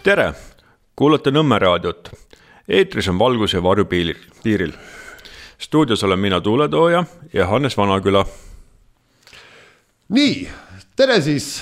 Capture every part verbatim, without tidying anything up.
Tere, kuulate Nõmme raadiot. Eetris on valgus ja varju piiril. Stuudios olen mina Tuuletooja ja Hannes Vanaküla. Nii, tere siis.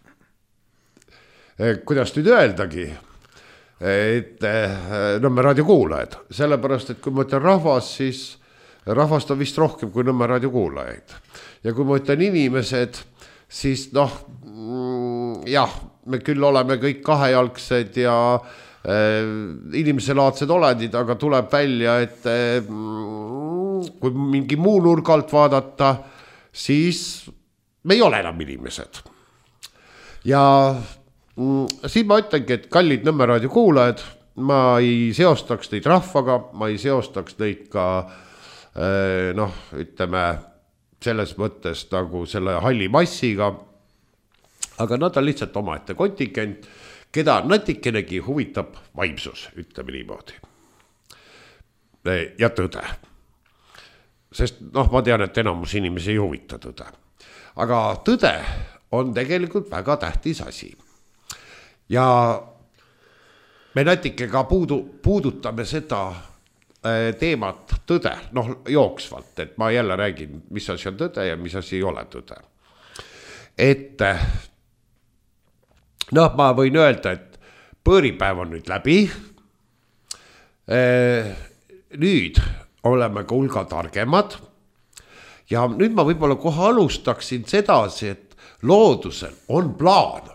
Kuidas nüüd öeldagi, et Nõmme raadio kuulajad. Sellepärast, et kui ma ütlen rahvas, siis rahvast on vist rohkem kui Nõmme raadio kuulajaid. Ja kui ma ütlen inimesed, siis noh, jah, me küll oleme kõik kahejalgsed ja äh, inimeselaadsed olendid, aga tuleb välja, et äh, kui mingi muu nurgalt vaadata, siis me ei ole enam inimesed. Ja mm, siin ma ütlengi, et kallid Nõmme raadio kuulajad, ma ei seostaks neid rahvaga, ma ei seostaks neid ka äh, noh, ütleme selles mõttes nagu selle halli massiga, aga nad on lihtsalt omaette kontingent, keda natikenegi huvitab vaimsus, ütleme niimoodi. Ja tõde. Sest noh, ma tean, et enamus inimesi ei huvita tõde. Aga tõde on tegelikult väga tähtis asi. Ja me natikega puudu, puudutame seda teemat tõde, noh jooksvalt, et ma jälle räägin, mis asi on tõde ja mis asi ei ole tõde. Et noh, ma võin öelda, et põõripäev on nüüd läbi. Nüüd oleme ka hulga targemad. Ja nüüd ma võib-olla kohe alustaksin sedasi, et loodusel on plaan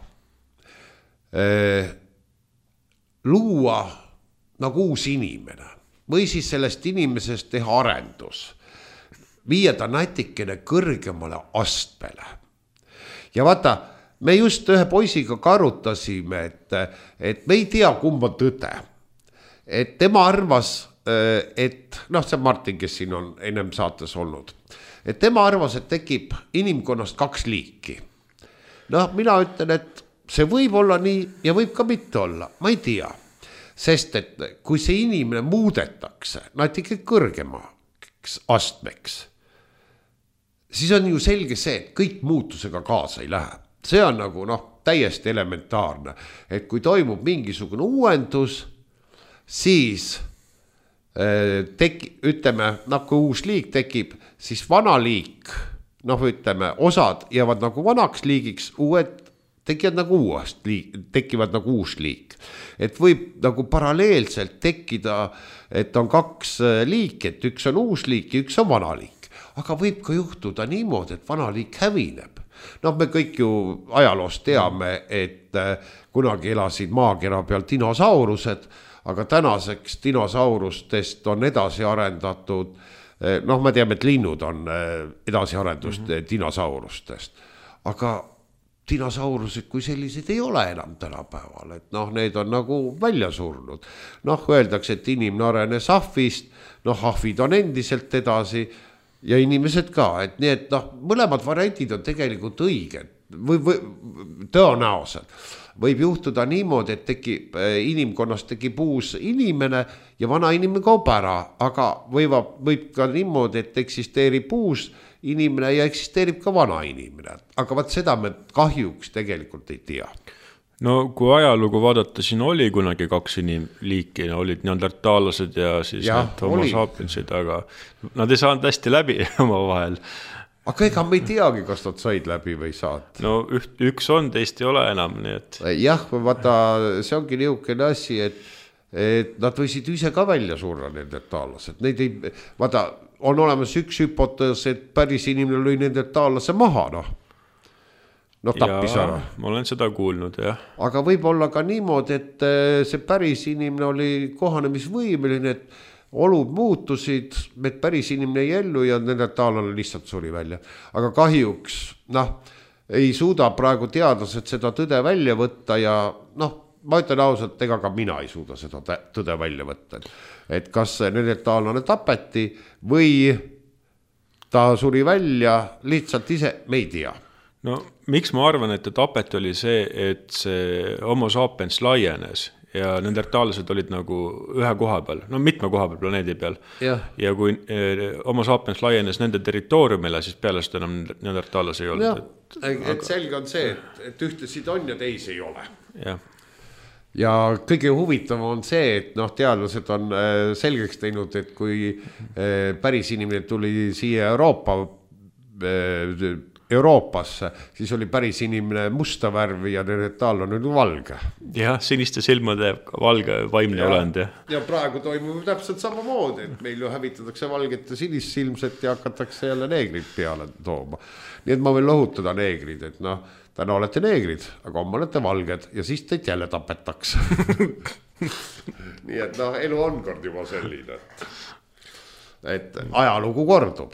luua nagu uus inimene või siis sellest inimesest teha arendus, viia ta natikene kõrgemale astmele. Ja vaata, me just ühe poisiga karutasime, et, et me ei tea, kumb on tõde. Et tema arvas, et noh, see Martin, kes siin on ennem saates olnud, et tema arvas, et tekib inimkonnast kaks liiki. Noh, mina ütlen, et see võib olla nii ja võib ka mitte olla, ma ei tea. Sest et kui see inimene muudetakse natuke kõrgemaks astmeks, siis on ju selge see, et kõik muutusega kaasa ei lähe. See on nagu noh, täiesti elementaarne, et kui toimub mingisugune uuendus, siis äh, teki, ütleme, noh, kui uus liik tekib, siis vana liik, noh, ütleme, osad jäävad nagu vanaks liigiks, uued tekivad nagu uuest liik, tekivad nagu uus liik. Et võib nagu paralleelselt tekkida, et on kaks liiki, et üks on uus liik ja üks on vana liik. Aga võib ka juhtuda niimoodi, et vana liik hävineb. Noh, me kõik ju ajaloost teame, et kunagi elasid maakera peal dinosaurused, aga tänaseks dinosaurustest on edasi arendatud, noh, me teame, et linnud on edasi arendust mm-hmm. dinosaurustest, aga dinosaurused kui sellised ei ole enam tänapäeval, et noh, need on nagu välja surnud. Noh, öeldakse, et inimene arenes ahvist, noh, ahvid on endiselt edasi ja inimesed ka, et nii, et noh, mõlemad variantid on tegelikult õiged või, või tõenäoliselt. Võib juhtuda niimoodi, et tekib, inimkonnast tekib uus inimene ja vana inimene kaob ära, aga võib, võib ka niimoodi, et eksisteerib uus inimene ja eksisteerib ka vana inimene. Aga vaat seda me kahjuks tegelikult ei tea. No kui ajalugu vaadata, siin oli kunagi kaks inimliiki, olid neandertaalased ja siis ja, need homo sapiensid, aga nad ei saanud hästi läbi oma vahel. Aga ega me ei teagi, kas nad said läbi või saad. No üht, üks on, teist ei ole enam. Nii et... Jah, vaata, see ongi niisugune asi, et, et nad võisid ise ka välja surra neandertaalased. Neid ei, vaata, on olemas üks hüpotees, et päris inimene lõi neandertaalase maha, noh. Noh, tappis ära. Ma olen seda kuulnud, jah. Aga võib olla ka niimoodi, et see päris inimene oli kohanemisvõimeline, et olud muutusid, et päris inimene ei ellu ja neandertaalane lihtsalt suri välja. Aga kahjuks, noh, ei suuda praegu teadlased seda tõde välja võtta ja noh, ma ütlen ausalt, ega ka mina ei suuda seda tõde välja võtta. Et kas neandertaalane tapeti või ta suri välja lihtsalt ise, me ei tea. No miks ma arvan, et tapet oli see, et see homo sapiens laienes ja neandertaalased olid nagu ühe koha peal, no mitme koha peal planeedi peal. Ja, ja kui homo sapiens laienes nende territooriumile, siis peale seda enam neandertaalasi ei olnud. Et, et aga... selge on see, et, et ühtesid on ja teisi ei ole. Jah. ja kõige huvitav on see, et noh, teadlased on selgeks teinud, et kui päris inimene tuli siia Euroopa, Euroopasse, siis oli päris inimene musta värvi ja neandertaal on nüüd valge. Jah, siniste silmade valge vaimne ja, olend. Ja praegu toimub täpselt samamoodi, et meil ju hävitatakse valget ja sinist silmset ja hakatakse jälle neegrid peale tooma. Nii et ma võin lohutada neegrid, et noh, täna olete neegrid, aga homme olete valged ja siis teid jälle tapetaks. Nii et noh, elu on kord juba selline, et, et ajalugu kordub.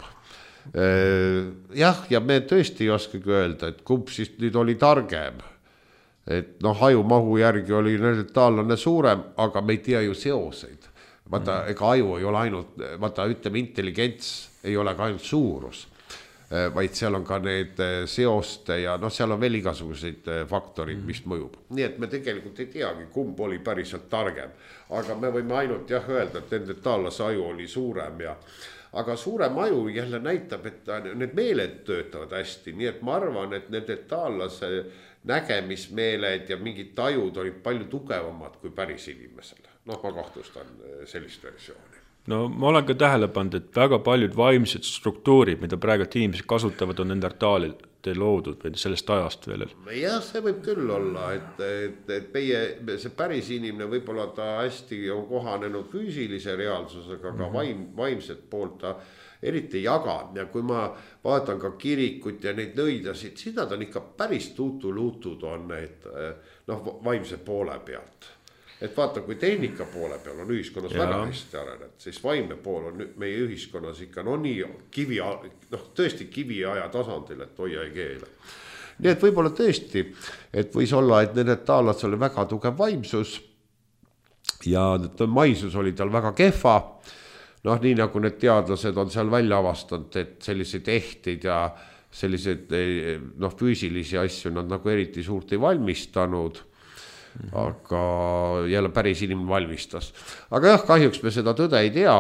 Jah, ja me tõesti ei oskagi öelda, et kumb siis nüüd oli targem. Et noh, ajumahu järgi oli neandertaallane suurem, aga me ei tea ju seoseid. Vaata, ega aju ei ole ainult, vaata, ütleme, intelligents ei ole ka ainult suurus, vaid seal on ka need seoste ja noh, seal on veel igasuguseid faktorid, mis mõjub. Nii et me tegelikult ei teagi, kumb oli päriselt targem. Aga me võime ainult jah öelda, et neandertaallase aju oli suurem ja aga suurem aju jälle näitab, et need meeled töötavad hästi. Nii et ma arvan, et neandertaallase nägemismeeled ja mingid tajud olid palju tugevamad kui päris inimesel. Noh, ma kahtlustan sellist versiooni. No ma olen ka tähele pannud, et väga paljud vaimsed struktuurid, mida praegu inimesed kasutavad, on neandertaalide loodud või sellest ajast veel. Jah, see võib küll olla, et, et, et meie, see päris inimene võib-olla ta hästi on kohanenud füüsilise reaalsusega, aga vaim, vaimset poolt ta eriti jaga. Ja kui ma vaatan ka kirikut ja neid nõidasid, siis nad on ikka päris tuutuluutud on need noh, vaimse poole pealt. Et vaata, kui tehnika poole peal on ühiskonnas ja. Väga hästi arenenud, siis vaimne pool on meie ühiskonnas ikka no nii kivi, noh, tõesti kiviaja tasandil, et hoia ei keele. Nii et võib-olla tõesti, et võis olla, et neandertaallased oli väga tugev vaimsus ja maisus oli tal väga kehva. Noh, nii nagu need teadlased on seal välja avastanud, et selliseid ehteid ja selliseid noh, füüsilisi asju nad nagu eriti suurt ei valmistanud. Aga jälle päris inimene valmistas. Aga jah, kahjuks me seda tõde ei tea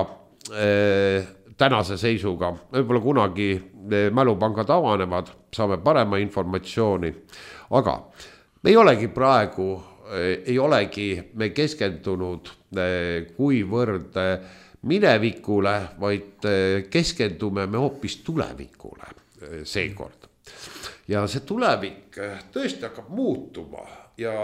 tänase seisuga. Võib-olla kunagi mälupangad avanevad, saame parema informatsiooni. Aga me ei olegi praegu, ei olegi me keskendunud kuivõrd minevikule, vaid keskendume me hoopis tulevikule seekord. Ja see tulevik tõesti hakkab muutuma ja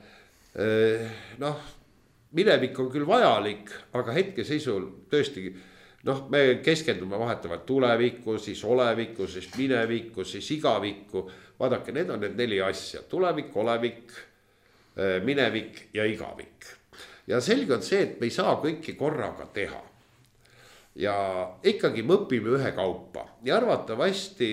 noh, minevik on küll vajalik, aga hetkeseisul tõesti, noh, me keskendume vahetavalt tulevikku, siis olevikku, siis minevikku, siis igavikku. Vaadake, need on need neli asja, tulevik, olevik, minevik ja igavik. Ja selge on see, et me ei saa kõiki korraga teha. Ja ikkagi me õpime ühe kaupa ja arvatavasti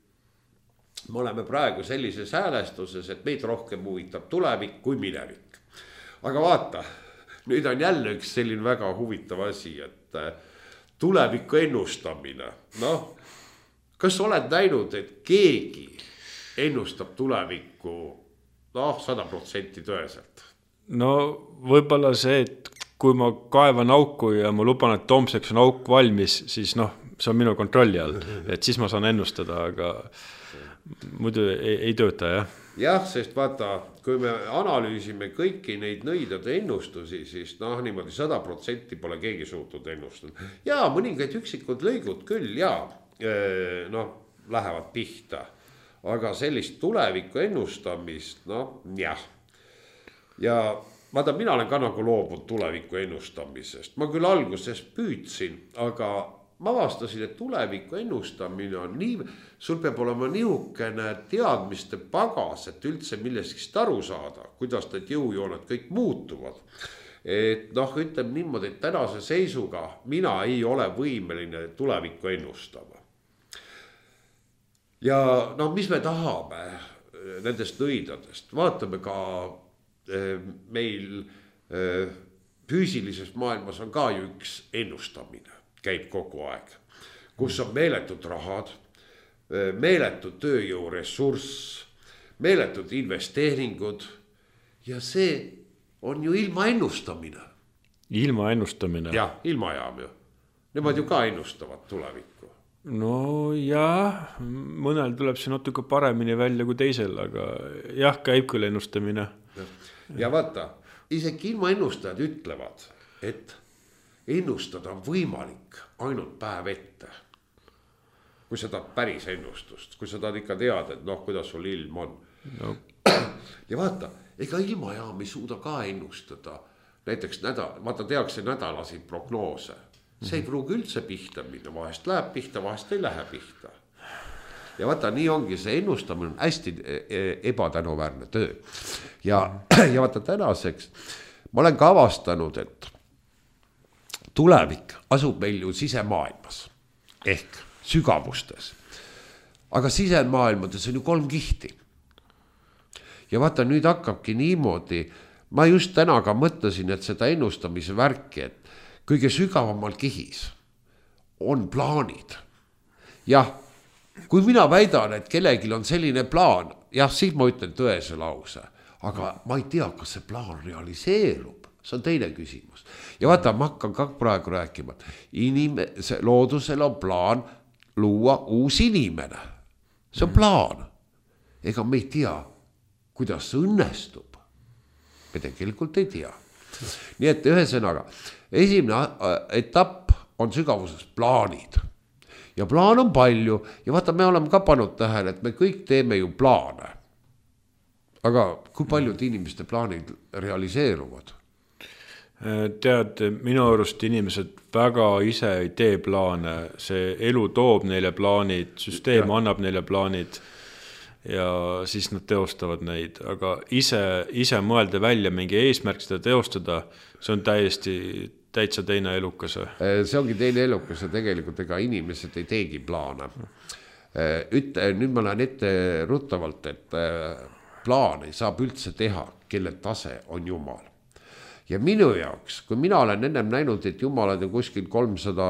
me oleme praegu sellises häälestuses, et meid rohkem huvitab tulevik kui minevik. Aga vaata, nüüd on jälle üks selline väga huvitav asi, et tuleviku ennustamine. Noh, kas oled näinud, et keegi ennustab tulevikku noh, sada protsenti tõeselt? No võib-olla see, et kui ma kaevan auku ja ma luban, et homseks on auk valmis, siis noh, see on minu kontrolli all, et siis ma saan ennustada, aga muidu ei, ei tööta, jah. Jah, sest vaata, kui me analüüsime kõiki neid nõidade ennustusi, siis noh, niimoodi sada protsenti pole keegi suutnud ennustada. Ja mõningaid üksikud lõigud küll, ja noh, lähevad pihta. Aga sellist tuleviku ennustamist, noh, jah. Ja vaata, mina olen ka nagu loobunud tuleviku ennustamisest. Ma küll alguses püüdsin, aga ma avastasin, et tuleviku ennustamine on nii, sul peab olema niisugune teadmiste pagas, et üldse millestki aru saada, kuidas need jõujooned kõik muutuvad. Et noh, ütleme niimoodi, et tänase seisuga mina ei ole võimeline tulevikku ennustama. Ja noh, mis me tahame nendest nõidadest? Vaatame ka meil füüsilises maailmas on ka ju üks ennustamine. Käib kogu aeg, kus on meeletud rahad, meeletud tööjõu ressurss, meeletud investeeringud ja see on ju ilma ennustamine. Ilma ennustamine? Jah, ilma jaam ju. Nemad ju ka ennustavad tulevikku. No jah, mõnel tuleb see natuke paremini välja kui teisel, aga jah, käib küll ennustamine. Ja vaata, isegi ilma ennustajad ütlevad, et ennustada on võimalik ainult päev ette. Kui sa tahad päris ennustust, kui sa tahad ikka teada, et noh, kuidas sul ilm on. No. Ja vaata, ega ilmajaam ei suuda ka ennustada. Näiteks nädal, vaata tehakse nädalasid prognoose. See ei pruugi üldse pihta minna, vahest läheb pihta, vahest ei lähe pihta. Ja vaata, nii ongi see ennustamine on hästi ebatänuväärne töö. Ja, ja vaata tänaseks, ma olen ka avastanud, et tulevik asub meil ju sisemaailmas ehk sügavustes. Aga sisemaailmades on ju kolm kihti. Ja vaata, nüüd hakkabki niimoodi, ma just täna ka mõtlesin, et seda ennustamise värki, et kõige sügavamal kihis on plaanid. Jah, kui mina väidan, et kellelgi on selline plaan, jah, siis ma ütlen tõese lause, aga ma ei tea, kas see plaan realiseerub. See on teine küsimus. Ja vaata, ma hakkan ka praegu rääkima, Inime, see loodusel on plaan luua uus inimene. See on plaan. Ega me ei tea, kuidas see õnnestub. Me tegelikult ei tea. Nii et ühesõnaga, esimene etapp on sügavuses plaanid. Ja plaan on palju ja vaata, me oleme ka pannud tähele, et me kõik teeme ju plaane. Aga kui paljud inimeste plaanid realiseeruvad? Tead, minu arust inimesed väga ise ei tee plaane, see elu toob neile plaanid, süsteem ja. Annab neile plaanid ja siis nad teostavad neid, aga ise, ise mõelda välja mingi eesmärk seda teostada, see on täiesti täitsa teine elukas. See ongi teine elukas ja tegelikult ega inimesed ei teegi plaane. Ütle, nüüd ma lähen ette ruttavalt, et plaane saab üldse teha, kelle tase on Jumal. Ja minu jaoks, kui mina olen ennem näinud, et Jumalad on kuskil kolmsada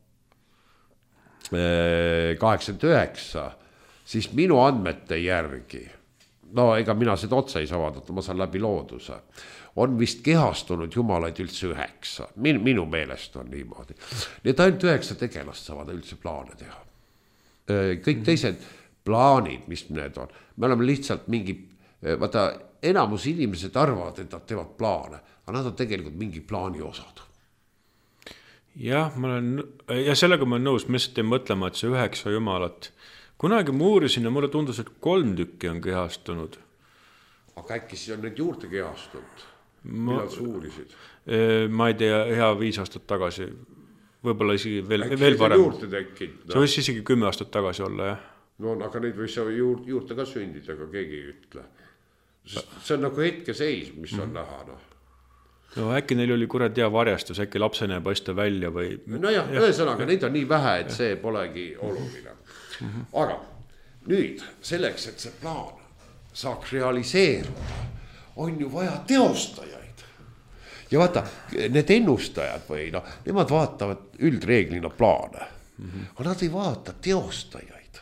kaheksakümmend üheksa, siis minu andmete järgi, no ega mina seda otsa ei saa vaadata, ma saan läbi looduse, on vist kehastunud Jumalaid üldse üheksa. Min, minu meelest on niimoodi. Need ainult üheksa tegelast saavad üldse plaane teha. Kõik teised plaanid, mis need on, me oleme lihtsalt mingi, vaata, enamus inimesed arvavad, et nad teevad plaane, aga nad on tegelikult mingi plaani osad. Jah, ma olen, ja sellega ma olen nõus, ma lihtsalt ei mõtlema, et see üheksa Jumalat. Kunagi ma uurisin ja mulle tundus, et kolm tükki on kehastunud. Aga äkki siis on need juurde kehastunud? Millal sa uurisid? Ma ei tea, hea viis aastat tagasi. Võib-olla isegi veel, veel parem. Juurde tekkinud, no. See võis isegi kümme aastat tagasi olla, jah. No, aga neid võis juurde, juurde ka sündida, aga keegi ei ütle. See on nagu hetke seis, mis on mm. näha, noh. No äkki neil oli kurat hea varjastus, äkki lapsene paista välja või... No jah, ja, ühesõnaga, neid on nii vähe, et ja. See polegi oluline. Mm-hmm. Aga nüüd selleks, et see plaan saaks realiseeruda, on ju vaja teostajaid. Ja vaata, need ennustajad või noh, nemad vaatavad üldreeglina plaane. Mm-hmm. Aga nad ei vaata teostajaid.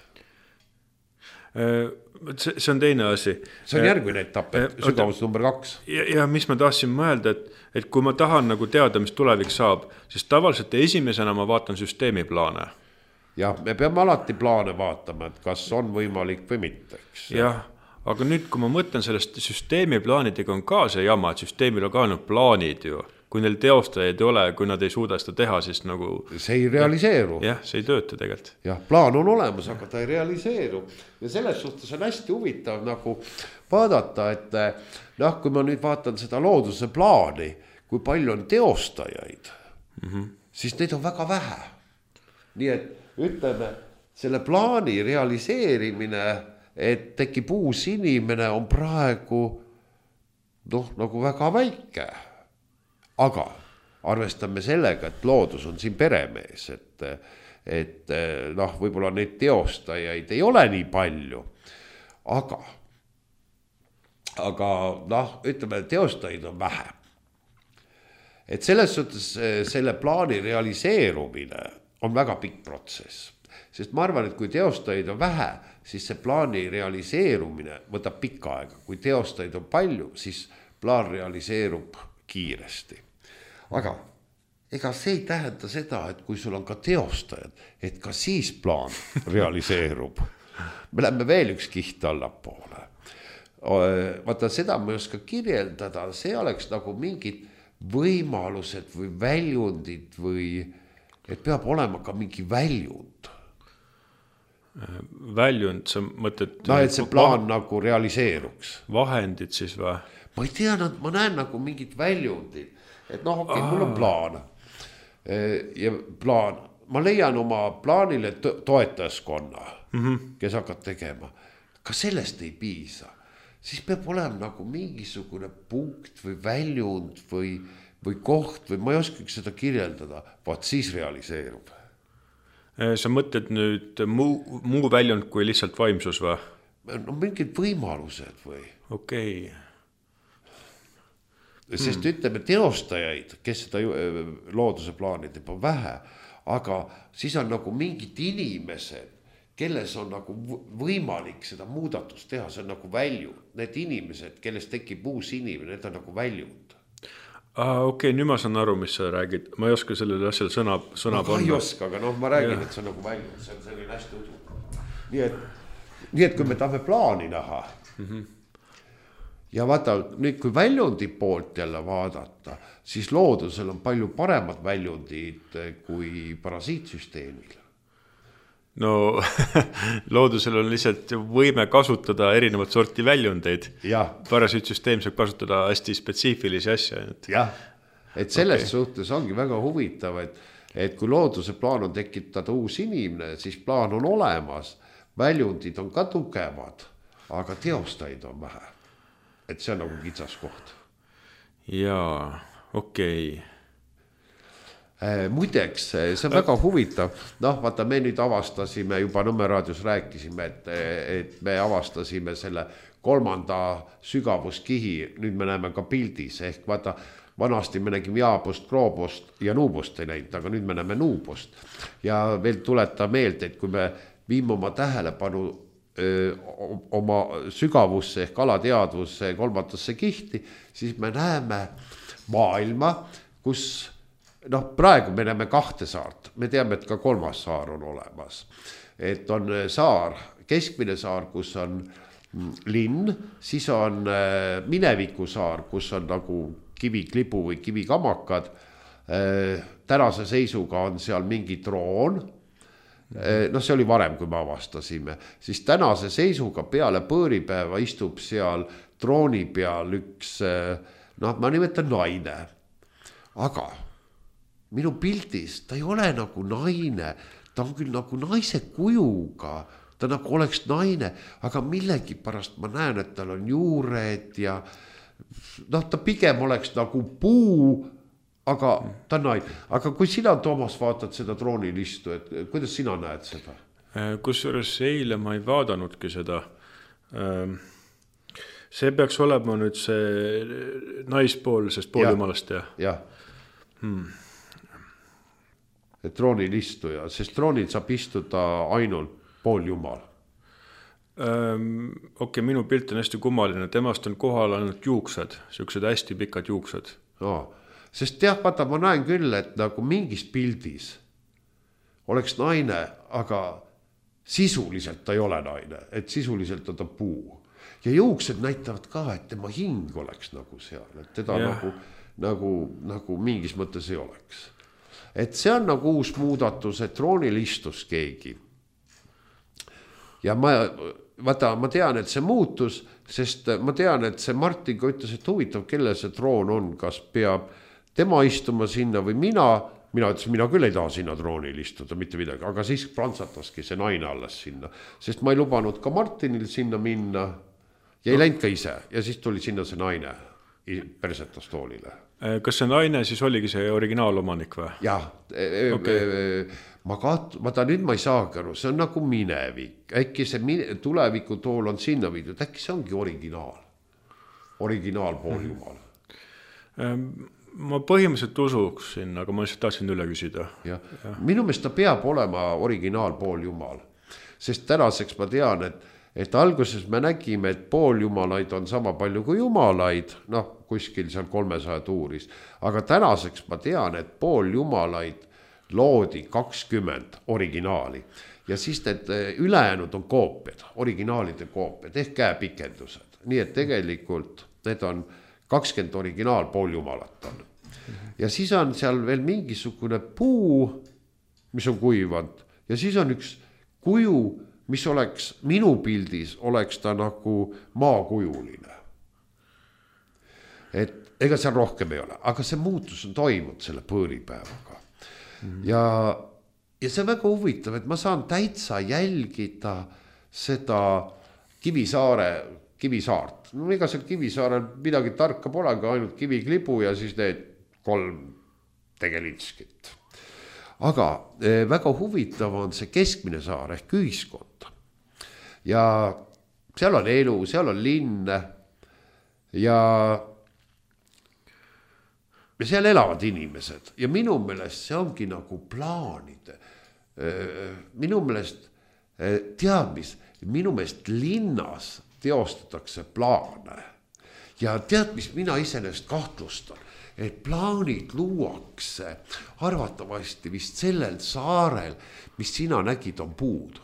See, see on teine asi. See on järgmine etapp, et sügavus number kaks. Ja, ja mis ma tahtsin mõelda, et, et kui ma tahan nagu teada, mis tulevik saab, siis tavaliselt esimesena ma vaatan süsteemi plaane. Jah, me peame alati plaane vaatama, et kas on võimalik või mitte. Jah, aga nüüd, kui ma mõtlen sellest süsteemi plaanidega on ka see jama, et süsteemil on ka ainult plaanid ju. Kui neil teostajaid ei ole, kui nad ei suuda seda teha, siis nagu... See ei realiseeru. Jah, see ei tööta tegelikult. Jah, plaan on olemas, aga ta ei realiseeru. Ja selles suhtes on hästi huvitav nagu vaadata, et noh, kui ma nüüd vaatan seda looduse plaani, kui palju on teostajaid, mm-hmm. siis neid on väga vähe. Nii et ütleme, selle plaani realiseerimine, et tekib uus inimene, on praegu noh, nagu väga väike. Aga arvestame sellega, et loodus on siin peremees, et, et noh, võib-olla neid teostajaid ei ole nii palju, aga, aga noh, ütleme, teostajaid on vähe. Et selles suhtes selle plaani realiseerumine on väga pikk protsess, sest ma arvan, et kui teostajaid on vähe, siis see plaani realiseerumine võtab pikka aega. Kui teostajaid on palju, siis plaan realiseerub kiiresti. Aga ega see ei tähenda seda, et kui sul on ka teostajad, et ka siis plaan realiseerub. Me läheme veel üks kiht allapoole. vaata seda ma ei oska kirjeldada, see oleks nagu mingid võimalused või väljundid või et peab olema ka mingi väljund. Väljund, sa mõtled... No, et see plaan va nagu realiseeruks. Vahendid siis või? Ma ei tea, ma näen nagu mingid väljundid, et noh, okei, okay, mul on plaan. Ja plaan, ma leian oma plaanile toetajaskonna, mm -hmm. kes hakkab tegema. Ka sellest ei piisa. Siis peab olema nagu mingisugune punkt või väljund või, või koht või ma ei oskagi seda kirjeldada, vaat siis realiseerub. Sa mõtled nüüd muu, muu väljund kui lihtsalt vaimsus või? No mingid võimalused või. Okei. Okay. Sest hmm. ütleme teostajaid, kes seda looduse plaani teeb on vähe, aga siis on nagu mingid inimesed, kelles on nagu võimalik seda muudatust teha, see on nagu väljund. Need inimesed, kelles tekib uus inimene, need on nagu väljund. Ah, okei, okay, nüüd ma saan aru, mis sa räägid. Ma ei oska sellele asjale sõna, sõna ma panna. Ma ei oska, aga noh, ma räägin, ja. Et see on nagu väljund, see on selline hästi udu. Nii et, nii et kui me tahame plaani näha mm -hmm. ja vaata, nüüd kui väljundi poolt jälle vaadata, siis loodusel on palju paremad väljundid kui parasiitsüsteemil. No loodusel on lihtsalt võime kasutada erinevat sorti väljundeid. Parasiitsüsteem saab kasutada hästi spetsiifilisi asja. Jah, et selles okay. suhtes ongi väga huvitav, et, et kui looduse plaan on tekitada uus inimene, siis plaan on olemas, väljundid on ka tugevad, aga teostajaid on vähe. Et see on nagu kitsas koht. Jaa, okei okay. Muideks, see on väga huvitav. Noh, vaata, me nüüd avastasime, juba Nõmme raadios rääkisime, et, et me avastasime selle kolmanda sügavuskihi, nüüd me näeme ka pildis, ehk vaata, vanasti me nägime Jaabust, Kroobost ja Nuubust ei näinud, aga nüüd me näeme Nuubust. Ja veel tuleta meelde, et kui me viime oma tähelepanu öö, oma sügavusse ehk alateadvusse kolmandasse kihti, siis me näeme maailma, kus noh, praegu me näeme kahte saart, me teame, et ka kolmas saar on olemas. Et on saar, keskmine saar, kus on linn, siis on mineviku saar, kus on nagu kiviklibu või kivikamakad. Tänase seisuga on seal mingi troon, noh see oli varem, kui me avastasime, siis tänase seisuga peale põõripäeva istub seal trooni peal üks, noh ma nimetan naine, aga minu pildis ta ei ole nagu naine, ta on küll nagu naise kujuga, ta nagu oleks naine, aga millegi pärast ma näen, et tal on juured ja noh, ta pigem oleks nagu puu, aga ta on naine. Aga kui sina, Toomas, vaatad seda troonilistu, et kuidas sina näed seda? Kusjuures eile ma ei vaadanudki seda. See peaks olema nüüd see naispool, sest pool ja, jumalast ja? Jah. Hmm. Troonilistuja, sest troonil saab istuda ainult pool jumal. Ähm, okei, okay, minu pilt on hästi kummaline, temast on kohal ainult juuksed, siuksed hästi pikad juuksed. No, sest jah, vaata, ma näen küll, et nagu mingis pildis oleks naine, aga sisuliselt ta ei ole naine, et sisuliselt on ta puu. Ja juuksed näitavad ka, et tema hing oleks nagu seal, et teda nagu, nagu, nagu mingis mõttes ei oleks. Et see on nagu uus muudatus, et troonil istus keegi. Ja ma, vaata, ma tean, et see muutus, sest ma tean, et see Martin ka ütles, et huvitav, kelle see troon on, kas peab tema istuma sinna või mina, mina ütles, mina küll ei taha sinna troonil istuda, mitte midagi, aga siis prantsataski see naine alles sinna, sest ma ei lubanud ka Martinil sinna minna ja ei läinud ka ise ja siis tuli sinna see naine persetas toolile. Kas see naine siis oligi see originaalomanik või? Jah, okay. ma, kaht, ma ta nüüd ma ei saagi aru, see on nagu minevik, äkki see mine, tuleviku tool on sinna viidud, äkki see ongi originaal, originaal pool jumal. Ma põhimõtteliselt usuksin, aga ma lihtsalt tahtsin üle küsida. Ja. Ja. Minu meelest ta peab olema originaal pool jumal, sest tänaseks ma tean, et Et alguses me nägime, et pool jumalaid on sama palju kui jumalaid, noh, kuskil seal kolmesaja tuuris. Aga tänaseks ma tean, et pool jumalaid loodi kakskümmend originaali. ja siis need ülejäänud on koopiad, originaalide koopiad ehk käepikendused. Nii et tegelikult need on kakskümmend originaal pooljumalat on. Ja siis on seal veel mingisugune puu, mis on kuivanud ja siis on üks kuju, mis oleks minu pildis, oleks ta nagu maakujuline. Et ega seal rohkem ei ole, aga see muutus on toimunud selle põõripäevaga. Mm-hmm. Ja, ja see on väga huvitav, et ma saan täitsa jälgida seda Kivisaare, Kivisaart. No ega seal Kivisaarel midagi tarka polegi, ainult kiviklibu ja siis need kolm tegelitskit. Aga eh, väga huvitav on see keskmine saar ehk ühiskond. Ja seal on elu, seal on linn ja ja seal elavad inimesed ja minu meelest see ongi nagu plaanide. Minu meelest tead mis, minu meelest linnas teostatakse plaane ja tead mis mina iseenesest kahtlustan, et plaanid luuakse arvatavasti vist sellel saarel, mis sina nägid on puud.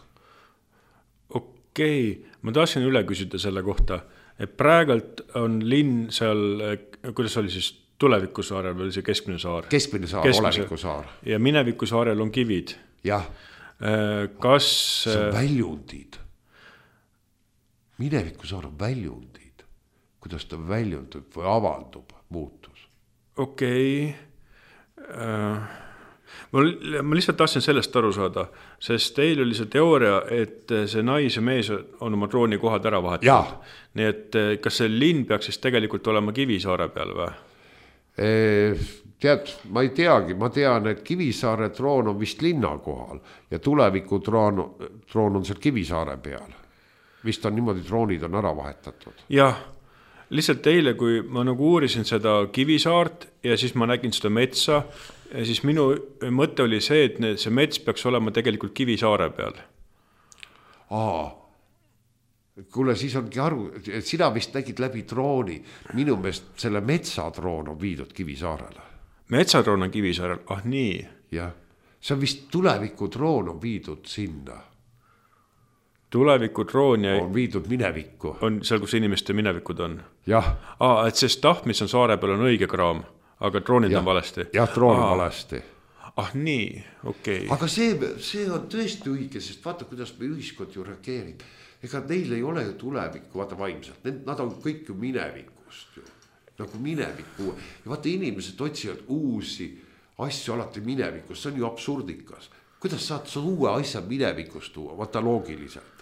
Okei, ma tahtsin üle küsida selle kohta, et praegult on linn seal, kuidas oli siis Tulevikusaarel või see keskmine saar? Keskmine saar, Olevikusaar. Ja Minevikusaarel on kivid. Jah. Kas... See on väljundid. Minevikusaar on väljundid. Kuidas ta väljundub või avaldub muutus? Okei. Ma, ma lihtsalt tahtsin sellest aru saada, sest teil oli see teooria, et see nais ja mees on oma trooni kohad ära vahetanud. Nii et kas see linn peaks siis tegelikult olema Kivisaare peal või? Tead, ma ei teagi, ma tean, et Kivisaare troon on vist linna kohal ja tuleviku troon, troon on seal Kivisaare peal. Vist on niimoodi, troonid on ära vahetatud. Jah, lihtsalt eile, kui ma nagu uurisin seda Kivisaart ja siis ma nägin seda metsa, siis minu mõte oli see, et see mets peaks olema tegelikult Kivisaare peal. Aa, kuule, siis ongi aru, sina vist nägid läbi trooni, minu meelest selle metsatroon on viidud Kivisaarele. Metsatroon on Kivisaarel, ah nii. Jah, see on vist tuleviku troon on viidud sinna. Tuleviku troon ja... on viidud minevikku. On seal, kus inimeste minevikud on. Jah. Aa, et see staht, mis on saare peal, on õige kraam, aga troonid ja. On valesti. Jah, troon on valesti. Ah nii, okei. Okay. Aga see, see on tõesti õige, sest vaata, kuidas me ühiskond ju reageerib. Ega neil ei ole ju tulevikku, vaata vaimselt. Nad on kõik ju minevikust ju. Nagu mineviku. Ja vaata, inimesed otsivad uusi asju alati minevikust. See on ju absurdikas. Kuidas saad sa uue asja minevikust tuua? Vaata loogiliselt.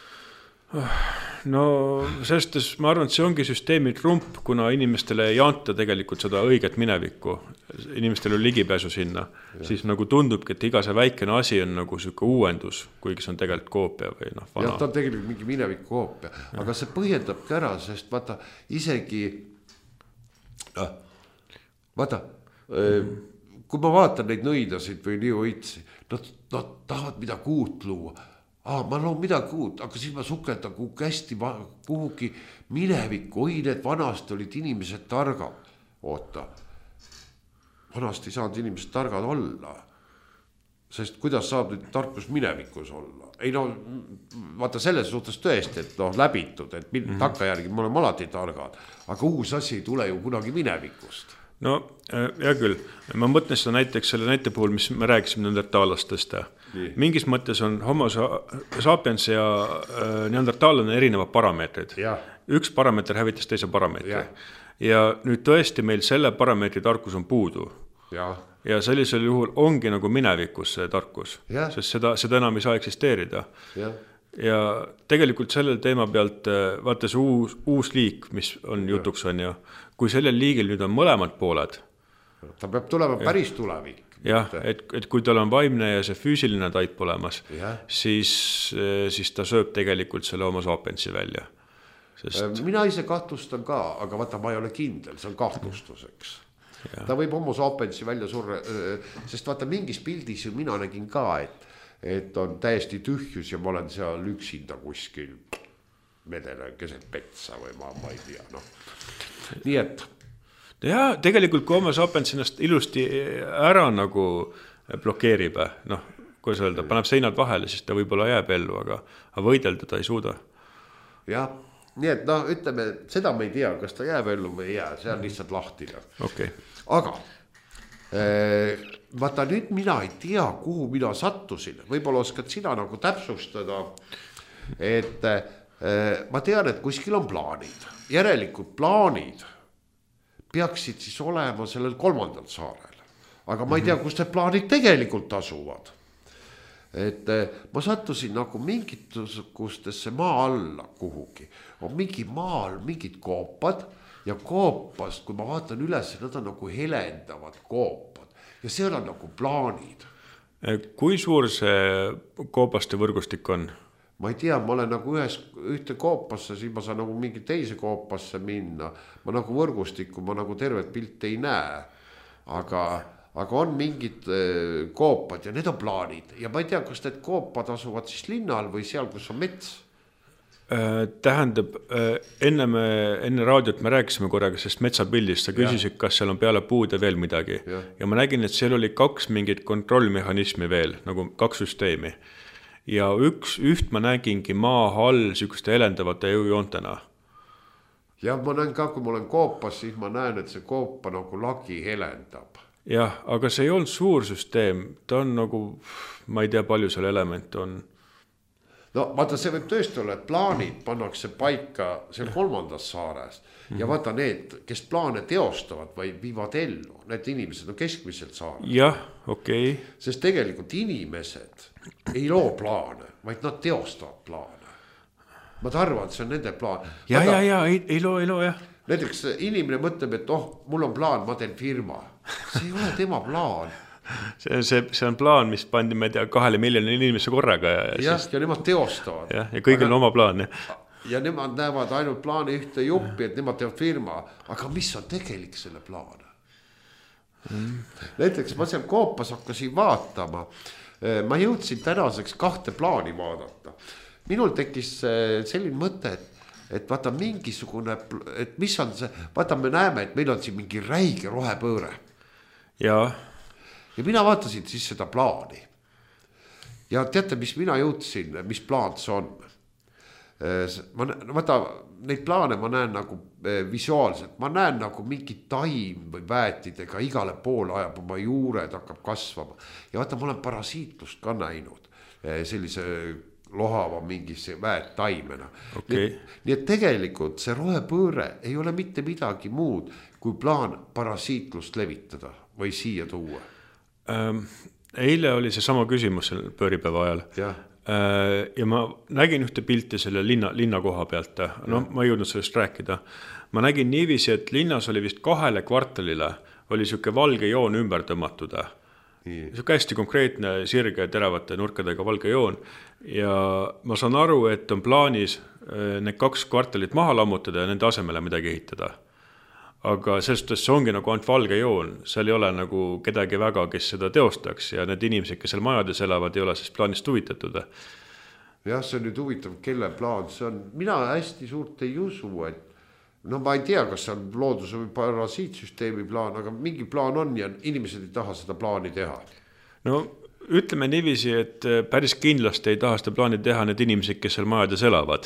No selles ma arvan, et see ongi süsteemi trump, kuna inimestele ei anta tegelikult seda õiget minevikku. Inimestel on ligipääsu sinna. Ja. Siis nagu tundubki, et iga see väikene asi on nagu selline uuendus, kuigi see on tegelikult koopia või noh, vana. Ja ta on tegelikult mingi mineviku koopia. Ja. Aga see põhjendabki ära, sest vaata isegi ah, vaata mm. kui ma vaatan neid nõidasid või nii hoidsi, nad, nad tahavad midagi uut luua. Ah, ma loon midagi uut, aga siis ma sukeldan kuhugi hästi kuhugi minevikku. Oi, need vanasti olid inimesed targad. Oota, vanasti ei saanud inimesed targad olla. Sest kuidas saab nüüd tarkus minevikus olla? Ei no, vaata selles suhtes tõesti, et noh, läbitud, et mm-hmm. takkajärgi me oleme alati targad. Aga uus asi ei tule ju kunagi minevikust. No, hea küll. Ma mõtlen seda näiteks selle näite puhul, mis me rääkisime neandertaalastest. Nii. Mingis mõttes on homo sapiens ja neandertaalane erinevad parameetrid. Ja. Üks parameeter hävitas teise parameetri. Ja. ja nüüd tõesti meil selle parameetri tarkus on puudu. Ja, ja sellisel juhul ongi nagu minevikus see tarkus, ja. Sest seda, seda enam ei saa eksisteerida. Ja. ja tegelikult sellel teema pealt, vaata see uus, uus liik, mis on jutuks on ju, kui sellel liigil nüüd on mõlemad pooled. Ta peab tulema ja. Päris tulevik. Jah, et, et kui tal on vaimne ja see füüsiline taip olemas, ja. siis, siis ta sööb tegelikult selle homo sapiensi välja. Sest... Mina ise kahtlustan ka, aga vaata, ma ei ole kindel, see on kahtlustuseks. Ja. Ta võib homo sapiensi välja surre, sest vaata mingis pildis ju mina nägin ka, et, et on täiesti tühjus ja ma olen seal üksinda kuskil medele keset petsa või ma, ma ei tea, noh. Nii et... Ja tegelikult kui homo sapiens ennast ilusti ära nagu blokeerib, noh, kuidas öelda, paneb seinad vahele, siis ta võib-olla jääb ellu, aga, aga võidelda ta ei suuda. jah, nii et noh, ütleme, seda me ei tea, kas ta jääb ellu või ei jää, see on lihtsalt lahtine. Okay. aga äh, vaata nüüd mina ei tea, kuhu mina sattusin, võib-olla oskad sina nagu täpsustada, et äh, ma tean, et kuskil on plaanid, järelikult plaanid peaksid siis olema sellel kolmandal saarel, aga ma ei tea, kus need plaanid tegelikult asuvad. Et ma sattusin nagu mingitusukustesse maa alla kuhugi, on mingi maal mingid koopad ja koopast, kui ma vaatan üles, nad on nagu helendavad koopad ja seal on nagu plaanid. Kui suur see koopaste võrgustik on? Ma ei tea, ma olen nagu ühes, ühte koopasse, siis ma saan nagu mingi teise koopasse minna. Ma nagu võrgustikku, ma nagu tervet pilt ei näe. Aga, aga on mingid koopad ja need on plaanid. Ja ma ei tea, kas need koopad asuvad siis linnal või seal, kus on mets. Tähendab, enne, me, enne raadiot me rääkisime korraga sellest metsapildist, sa küsisid, kas seal on peale puude veel midagi. Ja. ja ma nägin, et seal oli kaks mingit kontrollmehhanismi veel, nagu kaks süsteemi. Ja üks, üht ma nägingi maa all sükeste helendavate jõujoontena. Ja ma näen ka, kui ma olen koopas, siis ma näen, et see koopa nagu lagi helendab. Jah, aga see ei olnud suur süsteem, ta on nagu, ma ei tea, palju seal element on. No vaata, see võib tõesti olla, et plaanid pannakse paika seal kolmandas saares mm-hmm. ja vaata need, kes plaane teostavad või viivad ellu, need inimesed on keskmiselt saares. Jah, okei. Okay. Sest tegelikult inimesed ei loo plaane, vaid nad teostavad plaane. Ma arvan, et see on nende plaan. Ja, Aga, ja, ja, ei, ei loo, ei loo, jah. Näiteks inimene mõtleb, et oh, mul on plaan, ma teen firma. See ei ole tema plaan. See, see, see on plaan, mis pandi, ma ei tea, kahele miljonile inimese korraga. Ja, ja, siis, ja nemad teostavad. Ja, ja kõigil on oma plaan. Ja. ja nemad näevad ainult plaani ühte juppi, et nemad teevad firma. Aga mis on tegelik selle plaan? Mm. Näiteks ma seal koopas hakkasin vaatama. Ma jõudsin tänaseks kahte plaani vaadata. Minul tekkis selline mõte, et, et vaata mingisugune, et mis on see, vaata me näeme, et meil on siin mingi räige rohepööre. Jaa. Ja mina vaatasin siis seda plaani. Ja teate, mis mina jõudsin, mis plaan see on? Ma, vaata, neid plaane ma näen nagu visuaalselt. Ma näen nagu mingi taim või väetidega igale poole ajab oma juured, hakkab kasvama. Ja vaata, ma olen parasiitlust ka näinud sellise lohava mingisse väet taimena. Okay. Nii, nii et tegelikult see rohepööre ei ole mitte midagi muud, kui plaan parasiitlust levitada või siia tuua. Ähm, eile oli see sama küsimus selle pööripäeva ajal ja. Äh, ja ma nägin ühte pilti selle linna, linna koha pealt, no ja. Ma ei jõudnud sellest rääkida. Ma nägin niiviisi, et linnas oli vist kahele kvartalile oli siuke valge joon ümber tõmmatud. Siuke hästi konkreetne sirge teravate nurkadega valge joon ja ma saan aru, et on plaanis need kaks kvartalit maha lammutada ja nende asemele midagi ehitada. Aga sellest see ongi nagu ainult valge joon, seal ei ole nagu kedagi väga, kes seda teostaks ja need inimesed, kes seal majades elavad, ei ole sellest plaanist huvitatud. Jah, see on nüüd huvitav, kelle plaan see on. Mina hästi suurt ei usu, et no ma ei tea, kas see on looduse või parasiitsüsteemi plaan, aga mingi plaan on ja inimesed ei taha seda plaani teha. No ütleme niiviisi, et päris kindlasti ei taha seda plaani teha need inimesed, kes seal majades elavad.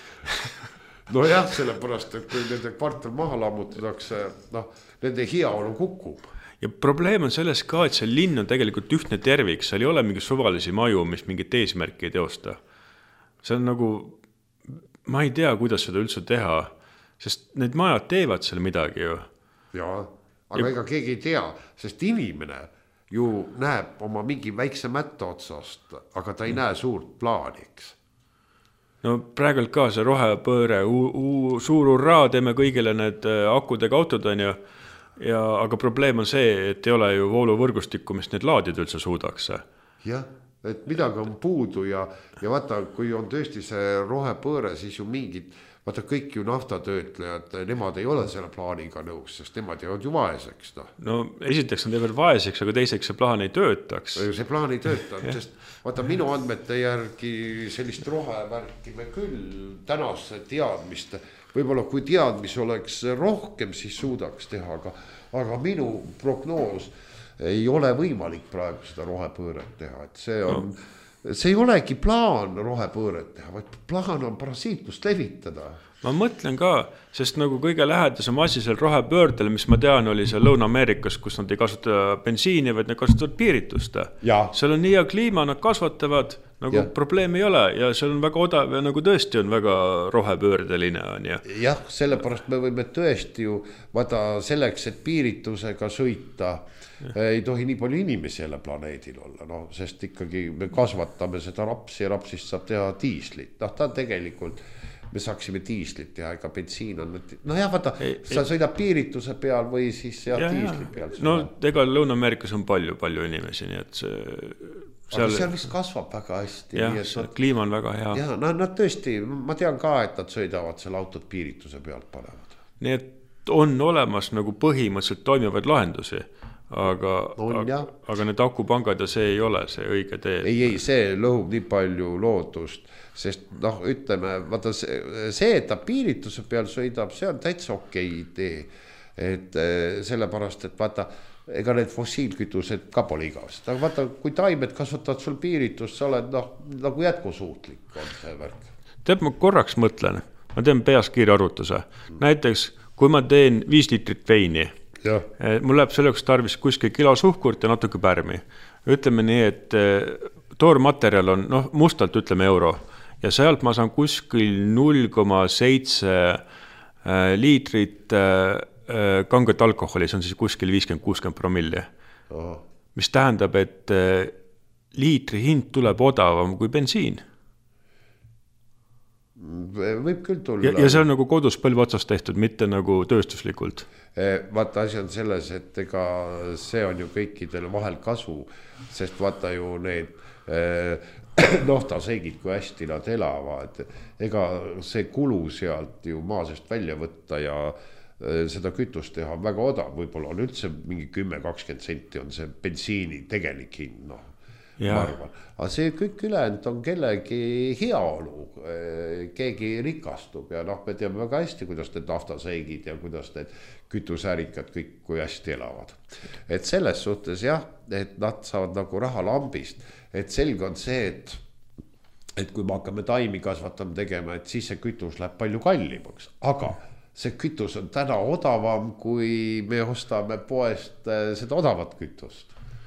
No jah, sellepärast, et kui nende kvartal maha lammutatakse, noh, nende heaolu kukub. Ja probleem on selles ka, et see linn on tegelikult ühtne tervik, seal ei ole mingi suvalisi maju, mis mingit eesmärki ei teosta. See on nagu, ma ei tea, kuidas seda üldse teha, sest need majad teevad seal midagi ju. Jaa, aga ja... ega keegi ei tea, sest inimene ju näeb oma mingi väikse mätta otsast, aga ta ei mm. näe suurt plaaniks. No praegult ka see rohepööre, uu, uu, suur urraa, teeme kõigile need akudega autod on ju, ja, aga probleem on see, et ei ole ju vooluvõrgustikku, mis need laadid üldse suudaks. Jah, et midagi on puudu ja, ja vaata, kui on tõesti see rohepööre, siis ju mingid, vaata kõik ju naftatöötlejad, nemad ei ole selle plaaniga nõus, sest nemad jäävad ju vaeseks. No, no esiteks on teevad vaeseks, aga teiseks see plaan ei töötaks. See plaan ei tööta, sest vaata minu andmete järgi sellist rohevärki me küll tänasse teadmist, võib-olla kui teadmis oleks rohkem, siis suudaks teha, aga, aga minu prognoos ei ole võimalik praegu seda rohepööret teha, et see on no. See ei olegi plaan rohepööret teha, vaid plaan on parasiitlust levitada. Ma mõtlen ka, sest nagu kõige lähedasem asi seal rohepöördele, mis ma tean, oli seal Lõuna-Ameerikas, kus nad ei kasuta bensiini, vaid nad kasutavad piiritust. Seal on nii hea kliima, nad kasvatavad, nagu ja. Probleemi ei ole ja seal on väga odav ja nagu tõesti on väga rohepöördeline. On, ja. Jah, sellepärast me võime tõesti ju vaata selleks, et piiritusega sõita, ja. Ei tohi nii palju inimesi jälle planeedil olla, no, sest ikkagi me kasvatame seda rapsi ja rapsist saab teha diislit. No ta tegelikult, me saaksime diislit teha, ega bensiin on, no jah, vaata, ei, sa sõidab piirituse peal või siis jah, ja, diisli peal. No ega Lõuna-Ameerikas on palju, palju inimesi, nii et see... Seal, aga seal vist kasvab väga hästi. Jah, nad, kliima on väga hea. Jah, nad, nad tõesti, ma tean ka, et nad sõidavad seal autod piirituse pealt panevad. Nii et on olemas nagu põhimõtteliselt toimivaid lahendusi, aga, on, aga, aga need akupangad ja see ei ole see õige tee. Ei, ei, see lõhub nii palju loodust, sest noh, ütleme, vaata see, see, et ta piirituse peal sõidab, see on täitsa okei idee. Et sellepärast, et vaata, ega need fossiilkütused ka pole igavast. Aga vaata, kui taimed kasvatavad sul piiritust, sa oled noh, nagu jätkusuutlik on see värk. Tead, ma korraks mõtlen, ma teen peas kiire arvutuse. Näiteks, kui ma teen viis liitrit veini, ja. Mul läheb selleks tarvis kuskil kilo suhkurt ja natuke pärmi. Ütleme nii, et toormaterjal on noh, mustalt ütleme euro ja sealt ma saan kuskil null koma seitse liitrit kanget alkoholi, see on siis kuskil viiskümmend kuuskümmend promilli. Aha. Mis tähendab, et liitri hind tuleb odavam kui bensiin. Võib küll tulla. Ja, ja see on nagu kodus põlve otsast tehtud, mitte nagu tööstuslikult. Vaata, asi on selles, et ega see on ju kõikidel vahel kasu, sest vaata ju need naftaseigid, kui hästi nad elavad, ega see kulu sealt ju maa seest välja võtta ja seda kütust teha on väga odav, võib-olla on üldse mingi kümme kakskümmend senti on see bensiini tegelik hind, noh. Ma arvan. Aga see kõik ülejäänud on kellegi heaolu, keegi rikastub ja noh, me teame väga hästi, kuidas need naftaseigid ja kuidas need kütusärikad kõik kui hästi elavad. Et selles suhtes jah, et nad saavad nagu raha lambist, et selge on see, et, et kui me hakkame taimi kasvatama tegema, et siis see kütus läheb palju kallimaks, aga see kütus on täna odavam, kui me ostame poest seda odavat kütust.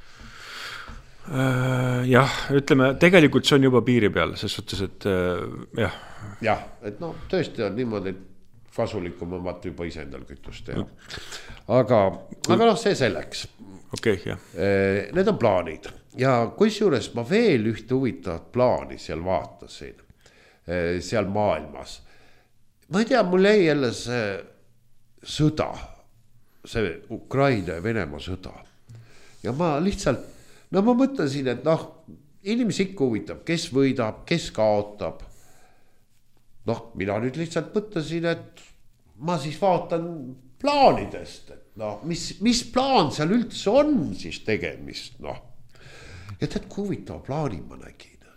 Jah, ütleme, tegelikult see on juba piiri peal, ses suhtes, et jah. Jah, et no tõesti on niimoodi, et kasulikum on vaata juba ise endal kütust teha. Aga, aga noh, see selleks. Okei, jah. Need on plaanid ja kusjuures ma veel ühte huvitavat plaani seal vaatasin, seal maailmas. Ma ei tea, mul jäi jälle see sõda, see Ukraina ja Venemaa sõda. Ja ma lihtsalt no ma mõtlesin, et noh, inimesi ikka huvitab, kes võidab, kes kaotab. Noh, mina nüüd lihtsalt mõtlesin, et ma siis vaatan plaanidest, et noh, mis, mis plaan seal üldse on siis tegemist, noh. Ja tead, kui huvitava plaani ma nägin.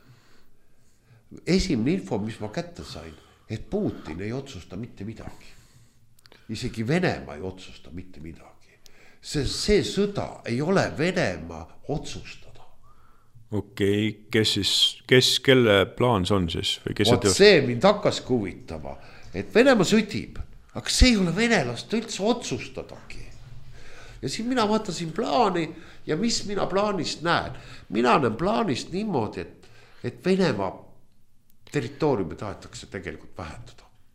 Esimene info, mis ma kätte sain, et Putin ei otsusta mitte midagi. Isegi Venemaa ei otsusta mitte midagi. See, see sõda ei ole Venemaa otsustada. Okei, okay. Kes siis, kes, kelle plaan see on siis? Või kes Vaat see mind hakkas huvitama, et Venemaa sõdib, aga see ei ole venelast üldse otsustadagi. Ja siin mina vaatasin plaani ja mis mina plaanist näen. Mina näen plaanist niimoodi, et, et Venemaa territooriumi tahetakse tegelikult vähendada.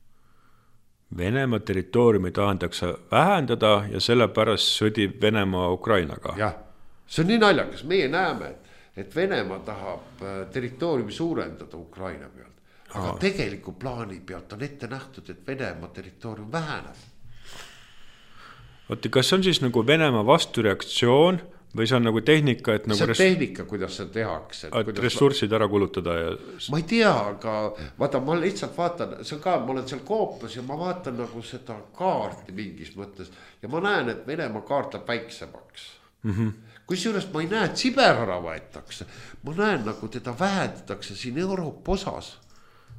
Venemaa territooriumi tahetakse vähendada ja sellepärast sõdib Venemaa Ukrainaga. Jah, see on nii naljakas. Meie näeme, et Venemaa tahab territooriumi suurendada Ukraina pealt. Aga Aa. Tegeliku plaani pealt on ette nähtud, et Venemaa territoorium väheneb. Ooti, kas see on siis nagu Venemaa vastureaktsioon või see on nagu tehnika, et nagu see on res... tehnika, kuidas see tehakse. Et kuidas... ressursid ära kulutada ja... Ma ei tea, aga vaata, ma lihtsalt vaatan, see on ka, ma olen seal koopas ja ma vaatan nagu seda kaarti mingis mõttes ja ma näen, et Venemaa kaart läheb väiksemaks. Mm-hmm. Kusjuures ma ei näe, et Siber ära võetakse. Ma näen, nagu teda vähendatakse siin Euroopa osas.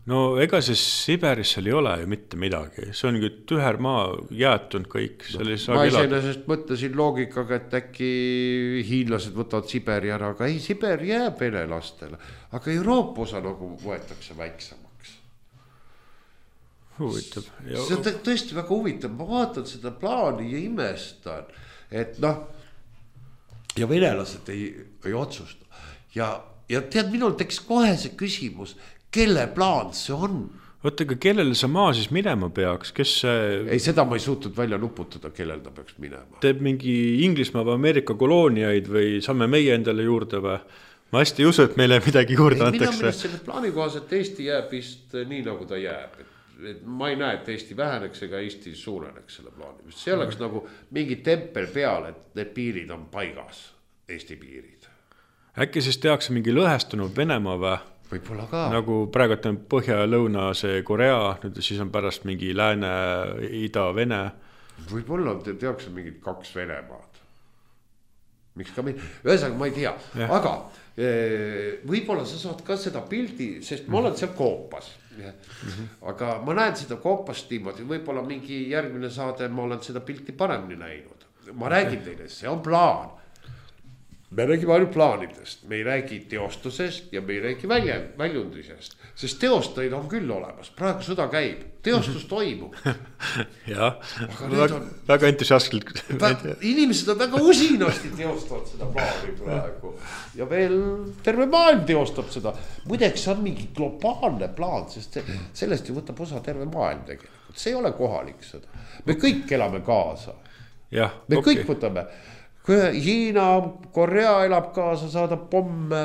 no ega siis Siberis seal ei ole ju mitte midagi, see on nüüd tüher maa jäetunud kõik. No, ma iseenesest mõtlesin loogikaga, et äkki hiinlased võtavad Siberi ära, aga ei, Siber jääb venelastele, aga Euroopa osa nagu võetakse väiksemaks. Huvitav. See on tõesti väga huvitav, ma vaatan seda plaani ja imestan, et noh, ja venelased ei, ei otsusta ja, ja tead, minul teeks kohe see küsimus, kelle plaan see on? Võtta, aga kellele see maa siis minema peaks, kes see... Ei, seda ma ei suutnud välja nuputada, kellel ta peaks minema. Teeb mingi Inglismaa või Ameerika kolooniaid või saame meie endale juurde või? Ma hästi ei usu, et meile midagi juurde ei, antakse. Mina millest selle plaani kohas, et Eesti jääb vist nii, nagu ta jääb. Et ma ei näe, et Eesti väheneks ega Eesti suureneks selle plaani. See oleks mm. nagu mingi tempel peal, et need piirid on paigas, Eesti piirid. Äkki siis tehakse mingi lõhestunud Venemaa või? Võibolla ka. Nagu praegu on Põhja ja Lõuna see Korea, nüüd siis on pärast mingi Lääne, Ida, Vene. Võibolla tehakse mingid kaks Venemaad. Miks ka meil? Ühesõnaga ma ei tea, ja. Aga võibolla sa saad ka seda pildi, sest ma olen seal koopas. Mm-hmm. Aga ma näen seda koopast niimoodi, võibolla mingi järgmine saade ma olen seda pilti paremini näinud. Ma räägin teile, see on plaan. Me räägime ainult plaanidest, me ei räägi teostusest ja me ei räägi välja, väljundisest, sest teostajaid on küll olemas, praegu sõda käib, teostus toimub. jah, väga, on, väga entusiastlikult. Inimesed on väga usinasti teostavad seda plaani praegu ja veel terve maailm teostab seda. Muideks see on mingi globaalne plaan, sest sellest ju võtab osa terve maailm tegelikult, see ei ole kohalik seda. Me kõik elame kaasa, ja, me okay. kõik võtame. Kui Hiina, Korea elab kaasa, saadab pomme,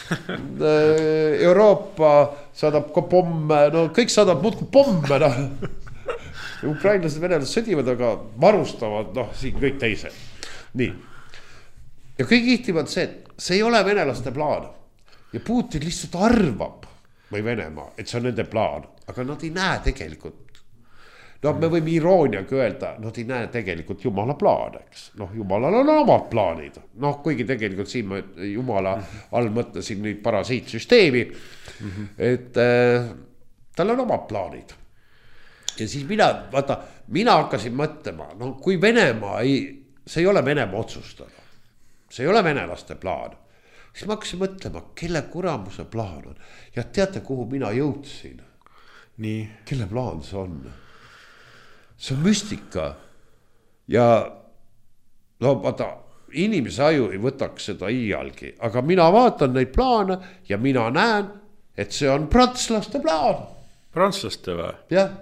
Euroopa saadab ka pomme, no kõik saadab muudku pomme, noh. Ukrainlased, venelased sõdivad, aga varustavad, noh, siin kõik teised. Nii. Ja kõik ihtivad see, et see ei ole venelaste plaan. Ja Putin lihtsalt arvab, või Venemaa, et see on nende plaan, aga nad ei näe tegelikult. No me võime irooniaga öelda, nad ei näe tegelikult Jumala plaan, eks. Noh, Jumalal on omad plaanid. Noh, kuigi tegelikult siin ma Jumala all mõtlesin nüüd parasiitsüsteemi, mm-hmm. et äh, tal on omad plaanid. Ja siis mina, vaata, mina hakkasin mõtlema, no kui Venemaa ei, see ei ole Venemaa otsustada, see ei ole venelaste plaan, siis ma hakkasin mõtlema, kelle kuramuse plaan on. Ja teate, kuhu mina jõudsin? Nii. Kelle plaan see on? See on müstika ja no vaata, inimese aju ei võtaks seda iialgi, aga mina vaatan neid plaane ja mina näen, et see on prantslaste plaan. Prantslaste või? Jah.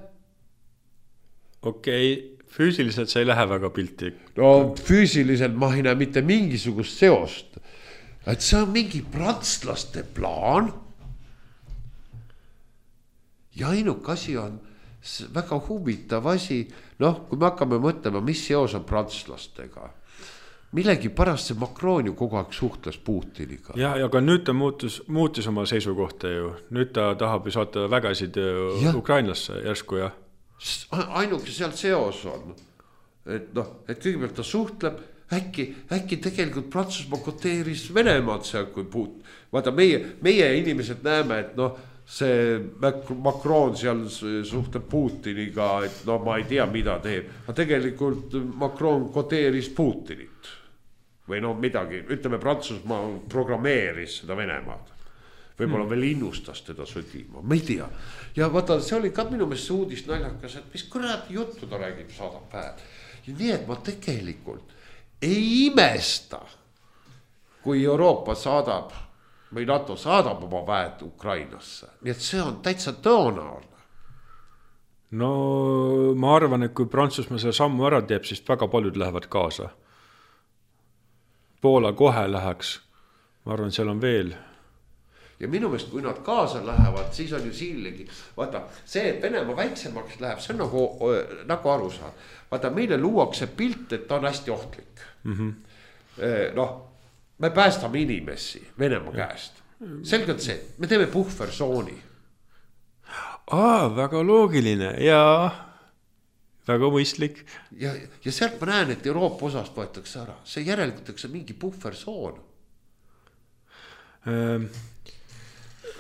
Okei, okay. Füüsiliselt see ei lähe väga pilti. No füüsiliselt ma ei näe mitte mingisugust seost, et see on mingi prantslaste plaan ja ainuke asi on väga huvitav asi, noh, kui me hakkame mõtlema, mis seos on prantslastega. Millegi pärast see Macron ju kogu aeg suhtles Putiniga. Ja, ja aga nüüd ta muutus, muutis oma seisukohta ju. Nüüd ta tahab ju saata vägesid ja. Ukrainasse järsku, jah. Ainuke seal seos on, et noh, et kõigepealt ta suhtleb, äkki, äkki tegelikult Prantsusmaa koteeris Venemaad seal, kui Putin. Vaata, meie, meie inimesed näeme, et noh, see Macron seal suhtleb Putiniga, et no ma ei tea, mida teeb. Aga tegelikult Macron koteeris Putinit. Või no midagi, ütleme Prantsusmaa programmeeris seda Venemaad. Võib-olla veel innustas teda sõdima, ma ei tea. Ja vaata, see oli ka minu meelest uudis naljakas, et mis kurat juttu ta räägib saadab päev. Ja nii, et ma tegelikult ei imesta, kui Euroopa saadab või NATO saadab oma väed Ukrainasse. Nii et see on täitsa tõenäoline. No ma arvan, et kui Prantsusmaa selle sammu ära teeb, siis väga paljud lähevad kaasa. Poola kohe läheks. Ma arvan, seal on veel. Ja minu meelest, kui nad kaasa lähevad, siis on ju siilegi. Vaata, see, et Venemaa väiksemaks läheb, see on nagu, nagu aru saad. Vaata, meile luuakse pilt, et ta on hästi ohtlik. Mm-hmm. Noh, me päästame inimesi Venemaa käest. Selgelt see, me teeme puhversooni. Aa, väga loogiline ja väga mõistlik. Ja, ja sealt ma näen, et Euroopa osast võetakse ära. See järelikult mingi puhversoon. Ähm,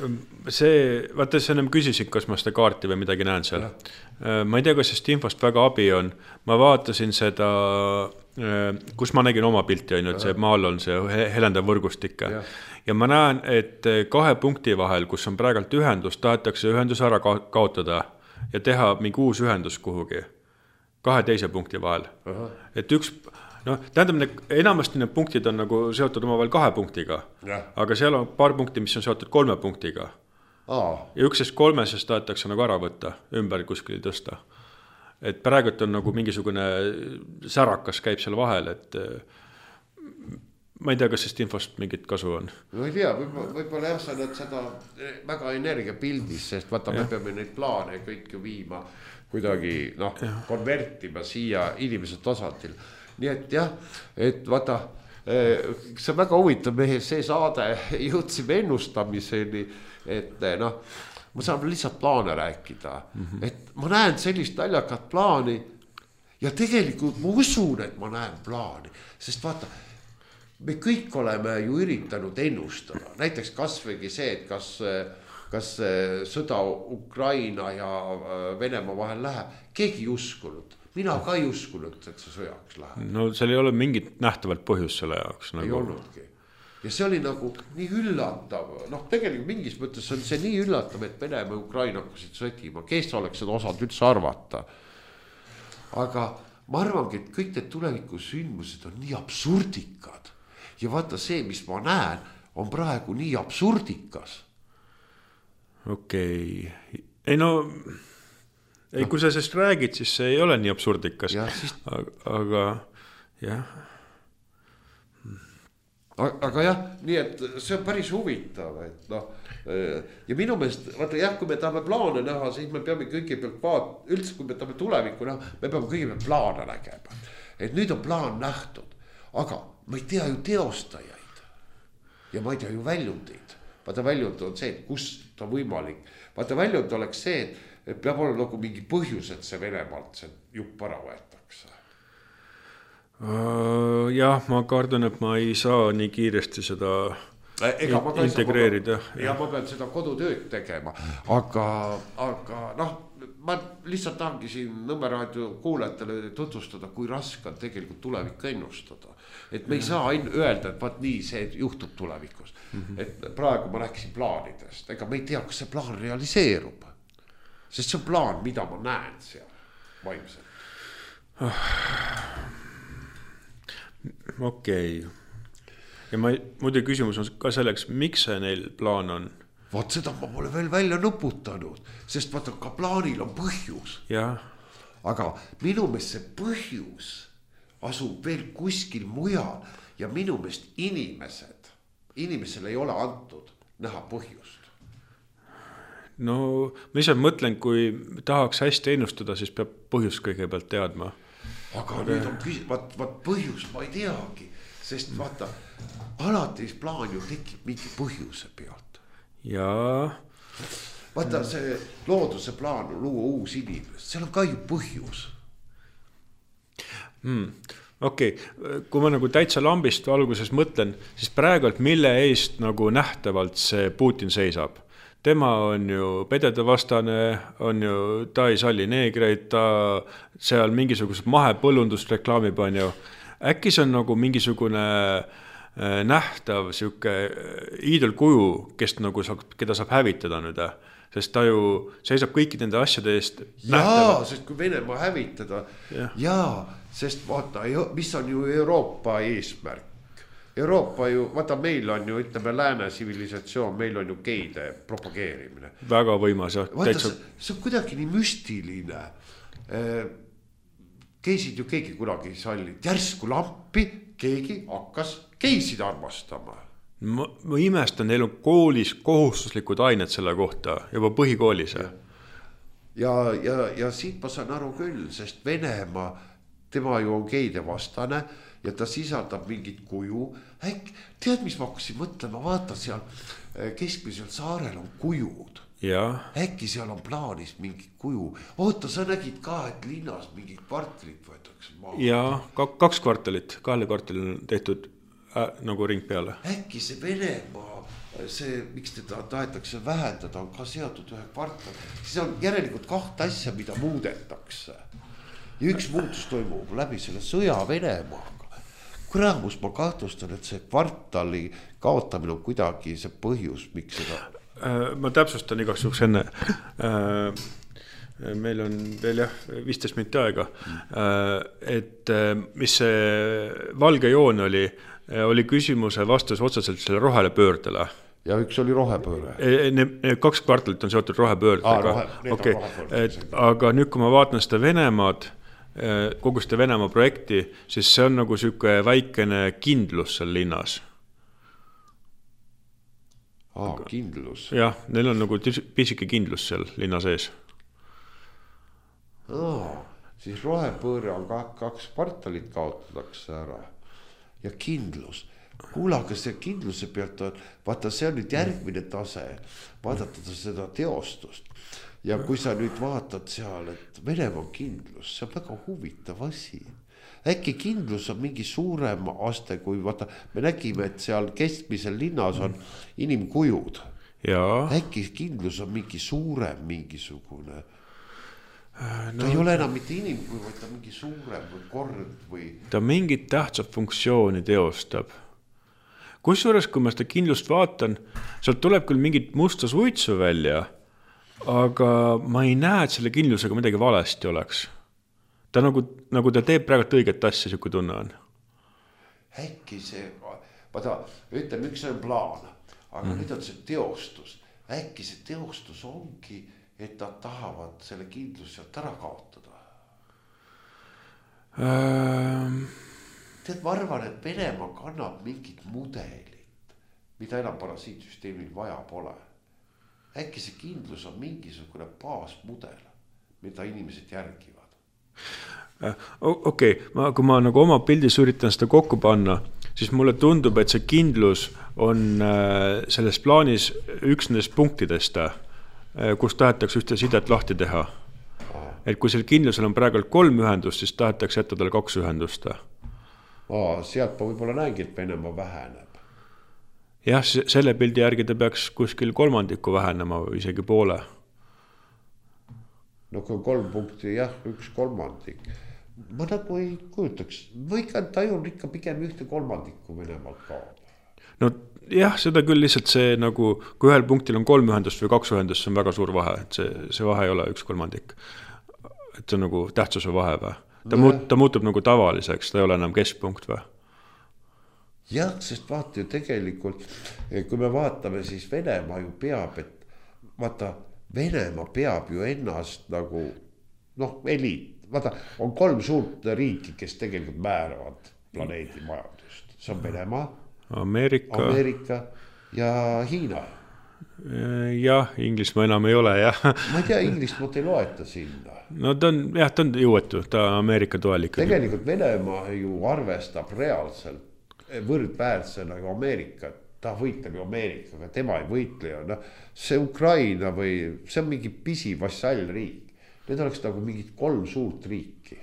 see, vaata, sa ennem küsisid, kas ma seda kaarti või midagi näen seal. Ja. Ma ei tea, kas sest infost väga abi on. Ma vaatasin seda, kus ma nägin oma pilti, on ju, et see maal on see helendav võrgustik. Ja. ja ma näen, et kahe punkti vahel, kus on praegult ühendus, tahetakse ühendus ära kaotada ja teha mingi uus ühendus kuhugi. Kahe teise punkti vahel. Aha. Et üks... No, tähendab, enamasti need punktid on nagu seotud omavahel kahe punktiga, ja. Aga seal on paar punkti, mis on seotud kolme punktiga. Aa. Ja üksest kolmesest tahetakse nagu ära võtta, ümber kuskil tõsta. Et praegult on nagu mingisugune särakas käib seal vahel, et ma ei tea, kas sest infost mingit kasu on. No ei tea, võib-olla, võib-olla jah, sa näed seda väga energiapildis, sest vaata, me peame neid plaane kõik ju viima kuidagi, noh, ja. Konvertima siia inimese tasandil. Nii et jah, et vaata, see on väga huvitav, mehe see saade jõudsime ennustamiseni, et noh, ma saan lihtsalt plaane rääkida, mm-hmm. et ma näen sellist naljakat plaani ja tegelikult ma usun, et ma näen plaani, sest vaata, me kõik oleme ju üritanud ennustada, näiteks kasvõigi see, et kas, kas sõda Ukraina ja Venemaa vahel läheb, keegi ei uskunud. Mina ka ei uskunud, et see sõjaks läheb. No seal ei ole mingit nähtavalt põhjust selle jaoks. Nagu... Ei olnudki. Ja see oli nagu nii üllatav. Noh, tegelikult mingis mõttes on see nii üllatav, et Venemaa ja Ukraina hakkasid sõdima. Kes oleks seda osad üldse arvata? Aga ma arvangi, et kõik need tulevikusündmused on nii absurdikad. Ja vaata see, mis ma näen, on praegu nii absurdikas. Okei. Okay. Ei no... Ei, kui sa sest räägid, siis see ei ole nii absurdikas, ja, siis... aga, aga jah. Aga jah, nii et see on päris huvitav, et noh, ja minu meelest, vaata jah, kui me tahame plaane näha, siis me peame kõigepealt vaat, üldse kui me tahame tulevikku näha, me peame kõigepealt plaane nägema. Et nüüd on plaan nähtud, aga ma ei tea ju teostajaid ja ma ei tea ju väljundeid. Vaata väljund on see, et kus ta võimalik. Vaata väljund oleks see, et et peab olla nagu mingi põhjus, et see Venemaalt see jupp ära võetakse. Uh, jah, ma kardan, et ma ei saa nii kiiresti seda Ega ma integreerida. Kodu, ja ma pean seda kodutööd tegema, aga, aga noh, ma lihtsalt tahangi siin Nõmme raadio kuulajatele tutvustada, kui raske on tegelikult tulevikku ennustada. Et me ei saa öelda, et vaat nii see juhtub tulevikus. Mm-hmm. Et praegu ma rääkisin plaanidest, ega me ei tea, kas see plaan realiseerub. Sest see on plaan, mida ma näen seal vaimselt. Okei. Ja ma, muidu küsimus on ka selleks, miks see neil plaan on? Vaat seda ma pole veel välja nuputanud, sest vaata ka plaanil on põhjus. Ja. Aga minu meelest see põhjus asub veel kuskil mujal ja minu meelest inimesed, inimesel ei ole antud näha põhjust. No, ma ise mõtlen, kui tahaks hästi ennustada, siis peab põhjus kõigepealt teadma. Aga, aga... nüüd on küsimus, vaat, vaat põhjus ma ei teagi, sest vaata, alati plaan ju tekib mingi põhjuse pealt. Jaa. Vaata, see looduse plaan on luua uus inimest, seal on ka ju põhjus. Hmm. Okei, okay. Kui ma nagu täitsa lambist alguses mõtlen, siis praegult mille eest nagu nähtavalt see Putin seisab. Tema on ju pedede vastane, on ju, ta ei salli neegreid, ta seal mingisugused mahepõllundust reklaamib on ju. Äkki see on nagu mingisugune nähtav siuke iidolkuju, kes nagu saab, keda saab hävitada nüüd, sest ta ju seisab kõiki nende asjade eest. Jaa, nähtava. Sest kui Venemaa hävitada, ja. jaa, sest vaata, mis on ju Euroopa eesmärk. Euroopa ju, vaata meil on ju, ütleme lääne sivilisatsioon, meil on ju geide propageerimine. Väga võimas, jah. Vaata, see, see on kuidagi nii müstiline. Keisid ju keegi kunagi sallid, järsku lampi, keegi hakkas keisid armastama. Ma, ma imestan, neil on koolis kohustuslikud ained selle kohta, juba põhikoolis. Ja, ja, ja, ja siit ma saan aru küll, sest Venemaa, tema ju on geide vastane, ja ta sisaldab mingit kuju. Äk, tead, mis ma hakkasin mõtlema, vaata seal keskmisel saarel on kujud. Ja. Äkki seal on plaanis mingi kuju. Oota, sa nägid ka, et linnas mingid kvartalit võetakse maa. Ja, kaks kvartalit, kahele kvartalil on tehtud äh, nagu ring peale. Äkki see Venemaa see, miks teda tahetakse vähendada, on ka seotud ühe kvartal. Siis on järelikult kahte asja, mida muudetakse. Ja üks muutus toimub läbi selle sõja Venemaaga. Kuraamus ma kahtlustan, et see kvartali kaotamine on kuidagi see põhjus, miks seda... Ma täpsustan igaks juhuks enne. Meil on veel jah viisteist minutit aega. Et mis see valge joon oli, oli küsimuse vastus otseselt selle rohele pöördele. Ja üks oli rohepööre. Ne, kaks kvartalit on seotud rohepöördega. Aa, okay. Et, aga nüüd, kui ma vaatan seda Venemaad, kogu seda Venemaa projekti, siis see on nagu süke väikene kindlus seal linnas. Aa, kindlus. Jah, neil on nagu pisike kindlus seal linna sees. Aa, siis rohepööre on kaks kvartalit kaotatakse ära. Ja kindlus. Kuulage, see kindluse pealt on, vaata, see on nüüd järgmine tase, vaadatada seda teostust. Ja kui sa nüüd vaatad seal, et Venemaa kindlus, see on väga huvitav asi. Äkki kindlus on mingi suurem aste, kui vaata, me nägime, et seal keskmisel linnas on inimkujud. Ja. Äkki kindlus on mingi suurem mingisugune. Ta no, ei ole enam mitte inimkuju, vaid ta mingi suurem või kord või... Ta mingit tähtsat funktsiooni teostab. Kusjuures, kui ma seda kindlust vaatan, sealt tuleb küll mingit musta suitsu välja, aga ma ei näe, et selle kindlusega midagi valesti oleks. Ta nagu, nagu ta teeb praegu õiget asja, kui tunne on. Äkki see, vaata, ütleme, üks on plaan, aga mm. nüüd on see teostus. Äkki see teostus ongi, et nad tahavad selle kindlus sealt ära kaotada. Ähm... Tead, ma arvan, et Venemaa kannab mingit mudelit, mida enam parasiitsüsteemil vaja pole. Äkki see kindlus on mingisugune baasmudel, mida inimesed järgivad. Okei, okay. Kui ma nagu oma pildis üritan seda kokku panna, siis mulle tundub, et see kindlus on selles plaanis üks nendest punktidest, kus tahetakse ühte sidet lahti teha. Et kui seal kindlusel on praegu kolm ühendust, siis tahetakse jätta talle kaks ühendust. Aa, sealt ma võib-olla näegi, et Venemaa väheneb. Jah, selle pildi järgi ta peaks kuskil kolmandiku vähenema või isegi poole. No kui kolm punkti, jah, üks kolmandik. Ma nagu ei kujutaks, või ka tajun ikka pigem ühte kolmandikku Venemaalt kaob. No jah, seda küll lihtsalt see nagu, kui ühel punktil on kolm ühendust või kaks ühendust, see on väga suur vahe, et see, see vahe ei ole üks kolmandik. Et see on nagu tähtsuse vahe või? Ta, no, muut, ta muutub nagu tavaliseks, ta ei ole enam keskpunkt või? Jah, sest vaata ju tegelikult, kui me vaatame, siis Venemaa ju peab, et vaata, Venemaa peab ju ennast nagu, noh, eliit, vaata, on kolm suurt riiki, kes tegelikult määravad planeedi majandust. See on Venemaa, Ameerika, Ameerika ja Hiina. Jah, Inglismaa enam ei ole, jah. Ma ei tea, Inglismaad ei loeta sinna. No ta on, jah, ta on jõuetu, ta on Ameerika toelik. Tegelikult Venemaa ju arvestab reaalselt võrdväärsena ju Ameerikat. Ta võitleb ju Ameerikaga, tema ei võitle. No, see Ukraina või see on mingi pisi vassallriik. Need oleks nagu mingid kolm suurt riiki.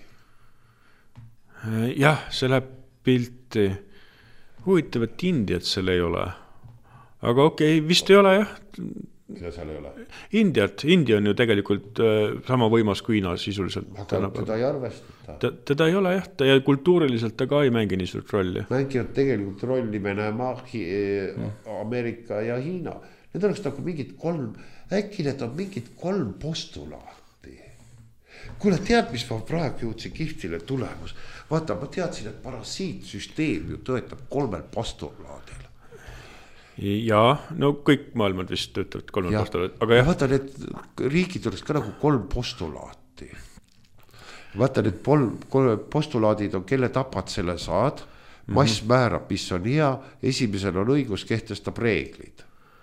Jah, see läheb pilti. Huvitav, et Indiat seal ei ole. Aga okei, okay, vist ei ole jah. Mida seal ei ole? Indiat, India on ju tegelikult sama võimas kui Hiina sisuliselt. Aga teda ei arvestata. Ta, teda ei ole jah, ta ja kultuuriliselt ta ka ei mängi nii suurt rolli. Mängivad tegelikult rolli Venemaa, Ameerika ja Hiina. Need oleks nagu mingid kolm, äkki need on mingid kolm postulaati. Kuule, tead, mis ma praegu jõudsin kihvtile tulemus? Vaata, ma teadsin, et parasiitsüsteem ju töötab kolmel postulaadil. Ja, no kõik maailmad vist töötavad kolmel ja. postulaadil. Aga jah. Vaata, need riigid oleks ka nagu kolm postulaati. Vaata, need pol, postulaadid on, kelle tapad selle saad, mass mm-hmm. määrab, mis on hea, esimesel on õigus, kehtestab reeglid.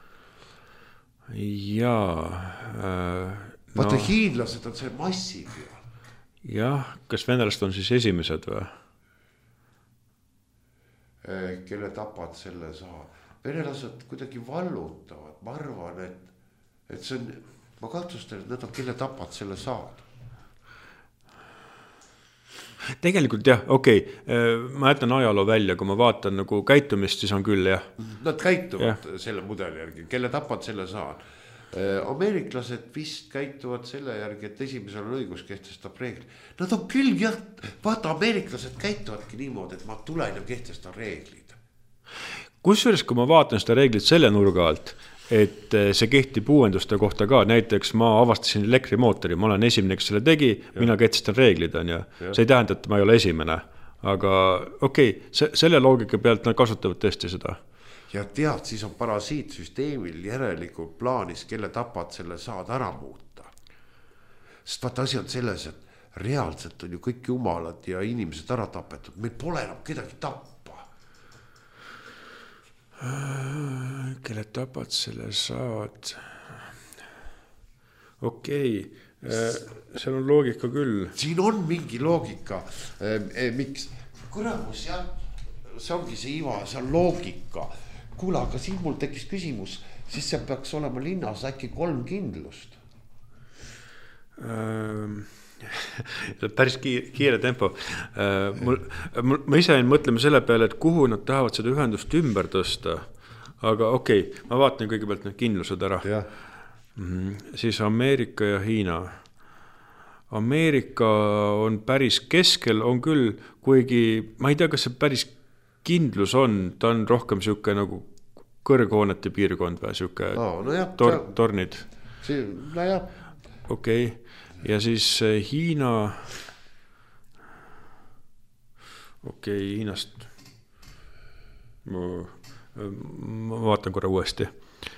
Jaa. Äh, vaata, no. Hiinlased on see massi peal. Jah, kas venelased on siis esimesed või? Kelle tapad selle saa. Venelased kuidagi vallutavad. Ma arvan, et, et see on, ma kahtlustan, et nad on, kelle tapad selle saad. tegelikult jah, okei okay. Ma jätan ajaloo välja, kui ma vaatan nagu käitumist, siis on küll jah. Nad käituvad ja. Selle mudeli järgi, kelle tapad, selle saan. Ameeriklased vist käituvad selle järgi, et esimesel on õigus kehtestab reegli. Nad on küll jah, vaata ameeriklased käituvadki niimoodi, et ma tulen ja kehtestan reeglid. Kusjuures, kui ma vaatan seda reeglit selle nurga alt, et see kehtib uuenduste kohta ka, näiteks ma avastasin elektrimootori, ma olen esimene, kes selle tegi, ja. Mina kehtestan reeglid on ja. Ja see ei tähenda, et ma ei ole esimene, aga okei, okay, selle loogika pealt nad kasutavad tõesti seda. Ja tead, siis on parasiitsüsteemil järelikult plaanis, kelle tapad, selle saad ära muuta. Sest vaata asi on selles, et reaalselt on ju kõik jumalad ja inimesed ära tapetud, meil pole enam kedagi tappa. Kelle tapad, selle saad. Okei, okay. Seal on loogika küll. Siin on mingi loogika. E, miks? Kuramus, jah, see ongi see iva, see on loogika. Kuule, aga siin mul tekkis küsimus, siis see peaks olema linnas äkki kolm kindlust. Ähm... päris kiire, kiire tempo. Mul, mul, ma ise en mõtlema selle peale, et kuhu nad tahavad seda ühendust ümber tõsta. Aga okei, okay, ma vaatan kõigepealt need kindlused ära. Mm, siis Ameerika ja Hiina. Ameerika on päris keskel, on küll, kuigi ma ei tea, kas see päris kindlus on, ta on rohkem siuke nagu kõrghoonete piirkond või siuke no, no jah, tor, tornid. See, no jah. Okei. Okay. Ja siis Hiina, okei, okay, Hiinast, ma, ma vaatan korra uuesti.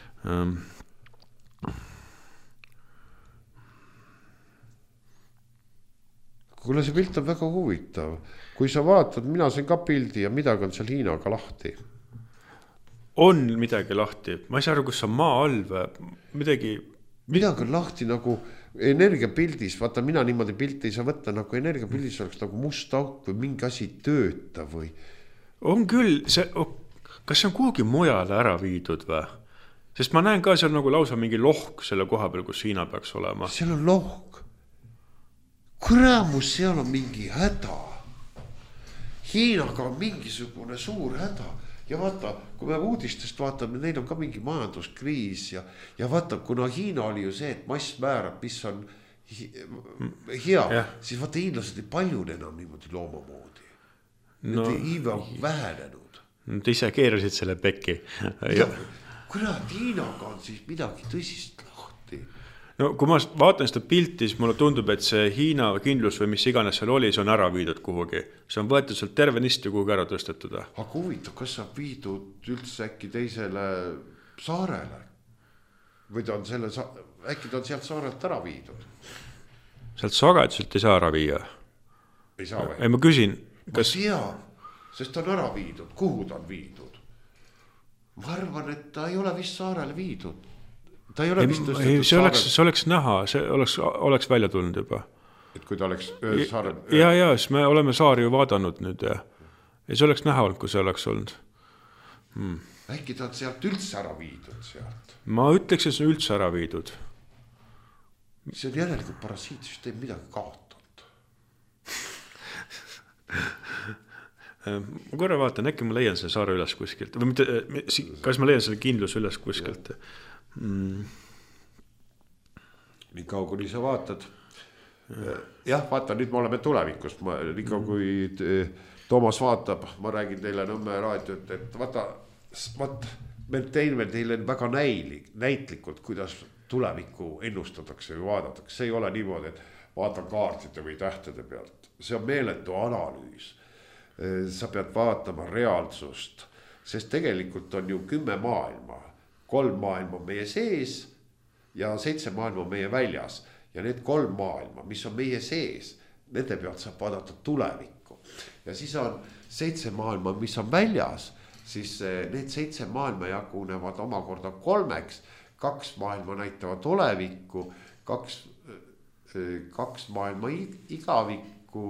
Kuule, see pilt on väga huvitav. Kui sa vaatad, mina sain ka pildi ja midagi on seal Hiinaga lahti. On midagi lahti. Ma ei saa aru, kus on maa all või midagi. Midagi on lahti nagu energiapildis, vaata mina niimoodi pilti ei saa võtta, nagu energiapildis oleks nagu must auk või mingi asi tööta või. On küll, see, kas see on kuhugi mujale ära viidud või? Sest ma näen ka seal nagu lausa mingi lohk selle koha peal, kus Hiina peaks olema. Seal on lohk. Kuramus, seal on mingi häda. Hiinaga on mingisugune suur häda. Ja vaata, kui me uudistest vaatame, neil on ka mingi majanduskriis ja, ja vaata, kuna Hiina oli ju see, et mass määrab, mis on hea, ja. Siis vaata hiinlased ei paljun enam niimoodi loomamoodi. No, Need iive on vähenenud. Nad ise keerasid selle pekki. Kurat, Hiinaga on siis midagi tõsist lahti. No kui ma vaatan seda pilti, siis mulle tundub, et see Hiina kindlus või mis iganes seal oli, see on ära viidud kuhugi. See on võetud sealt tervenisti kuhugi ära tõstetud. Aga huvitav, kas sa viidud üldse äkki teisele saarele? Või ta on selle, äkki ta on sealt saarelt ära viidud? Sealt sageduselt ei saa ära viia. Ei saa või? Ei, ma küsin. Kas... Ma tean, sest ta on ära viidud. Kuhu ta on viidud? Ma arvan, et ta ei ole vist saarele viidud. Ta ei ole ei, vist ei, see, oleks, see oleks näha, see oleks, oleks välja tulnud juba. Et kui ta oleks saarel... Ja, ja, siis me oleme saari ju vaadanud nüüd ja, ja see oleks näha olnud, kui see oleks olnud. Hmm. Äkki ta on sealt üldse ära viidud sealt? Ma ütleks, et see on üldse ära viidud. See on järelikult parasiitsüsteem midagi kaotanud. Ma korra vaatan, äkki ma leian selle saare üles kuskilt. Või mitte, kas ma leian selle kindluse üles kuskilt? Ja. Mm. Nii kaua, kui sa vaatad. Jah, vaata, nüüd me oleme tulevikus. Ma, nii kaua, kui Toomas vaatab, ma räägin teile Nõmme raadiot, et vaata, vaata, me teeme teile väga näilik, näitlikult, kuidas tulevikku ennustatakse või vaadatakse. See ei ole niimoodi, et vaatan kaartide või tähtede pealt. See on meeletu analüüs. Sa pead vaatama reaalsust, sest tegelikult on ju kümme maailma. Kolm maailma on meie sees ja seitse maailma on meie väljas. Ja need kolm maailma, mis on meie sees, nende pealt saab vaadata tulevikku. Ja siis on seitse maailma, mis on väljas, siis need seitse maailma jagunevad omakorda kolmeks. Kaks maailma näitavad olevikku, kaks, kaks maailma igavikku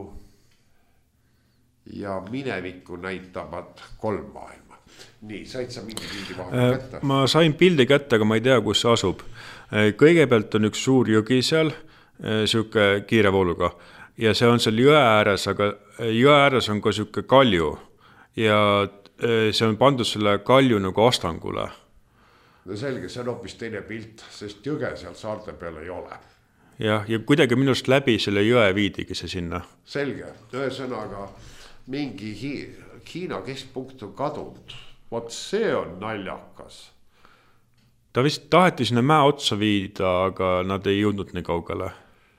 ja minevikku näitavad kolm maailma. Nii, said sa mingi pildi vahepeal kätte? Ma sain pildi kätte, aga ma ei tea, kus see asub. Kõigepealt on üks suur jõgi seal, siuke kiire vooluga. ja see on seal jõe ääres, aga jõe ääres on ka siuke kalju ja see on pandud selle kalju nagu astangule. No selge, see on hoopis teine pilt, sest jõge seal saarte peal ei ole. Jah, ja kuidagi minust läbi selle jõe viidigi see sinna. Selge, ühesõnaga mingi Hi- Hiina keskpunkt on kadunud. Vot see on naljakas. Ta vist taheti sinna mäe otsa viida, aga nad ei jõudnud nii kaugele.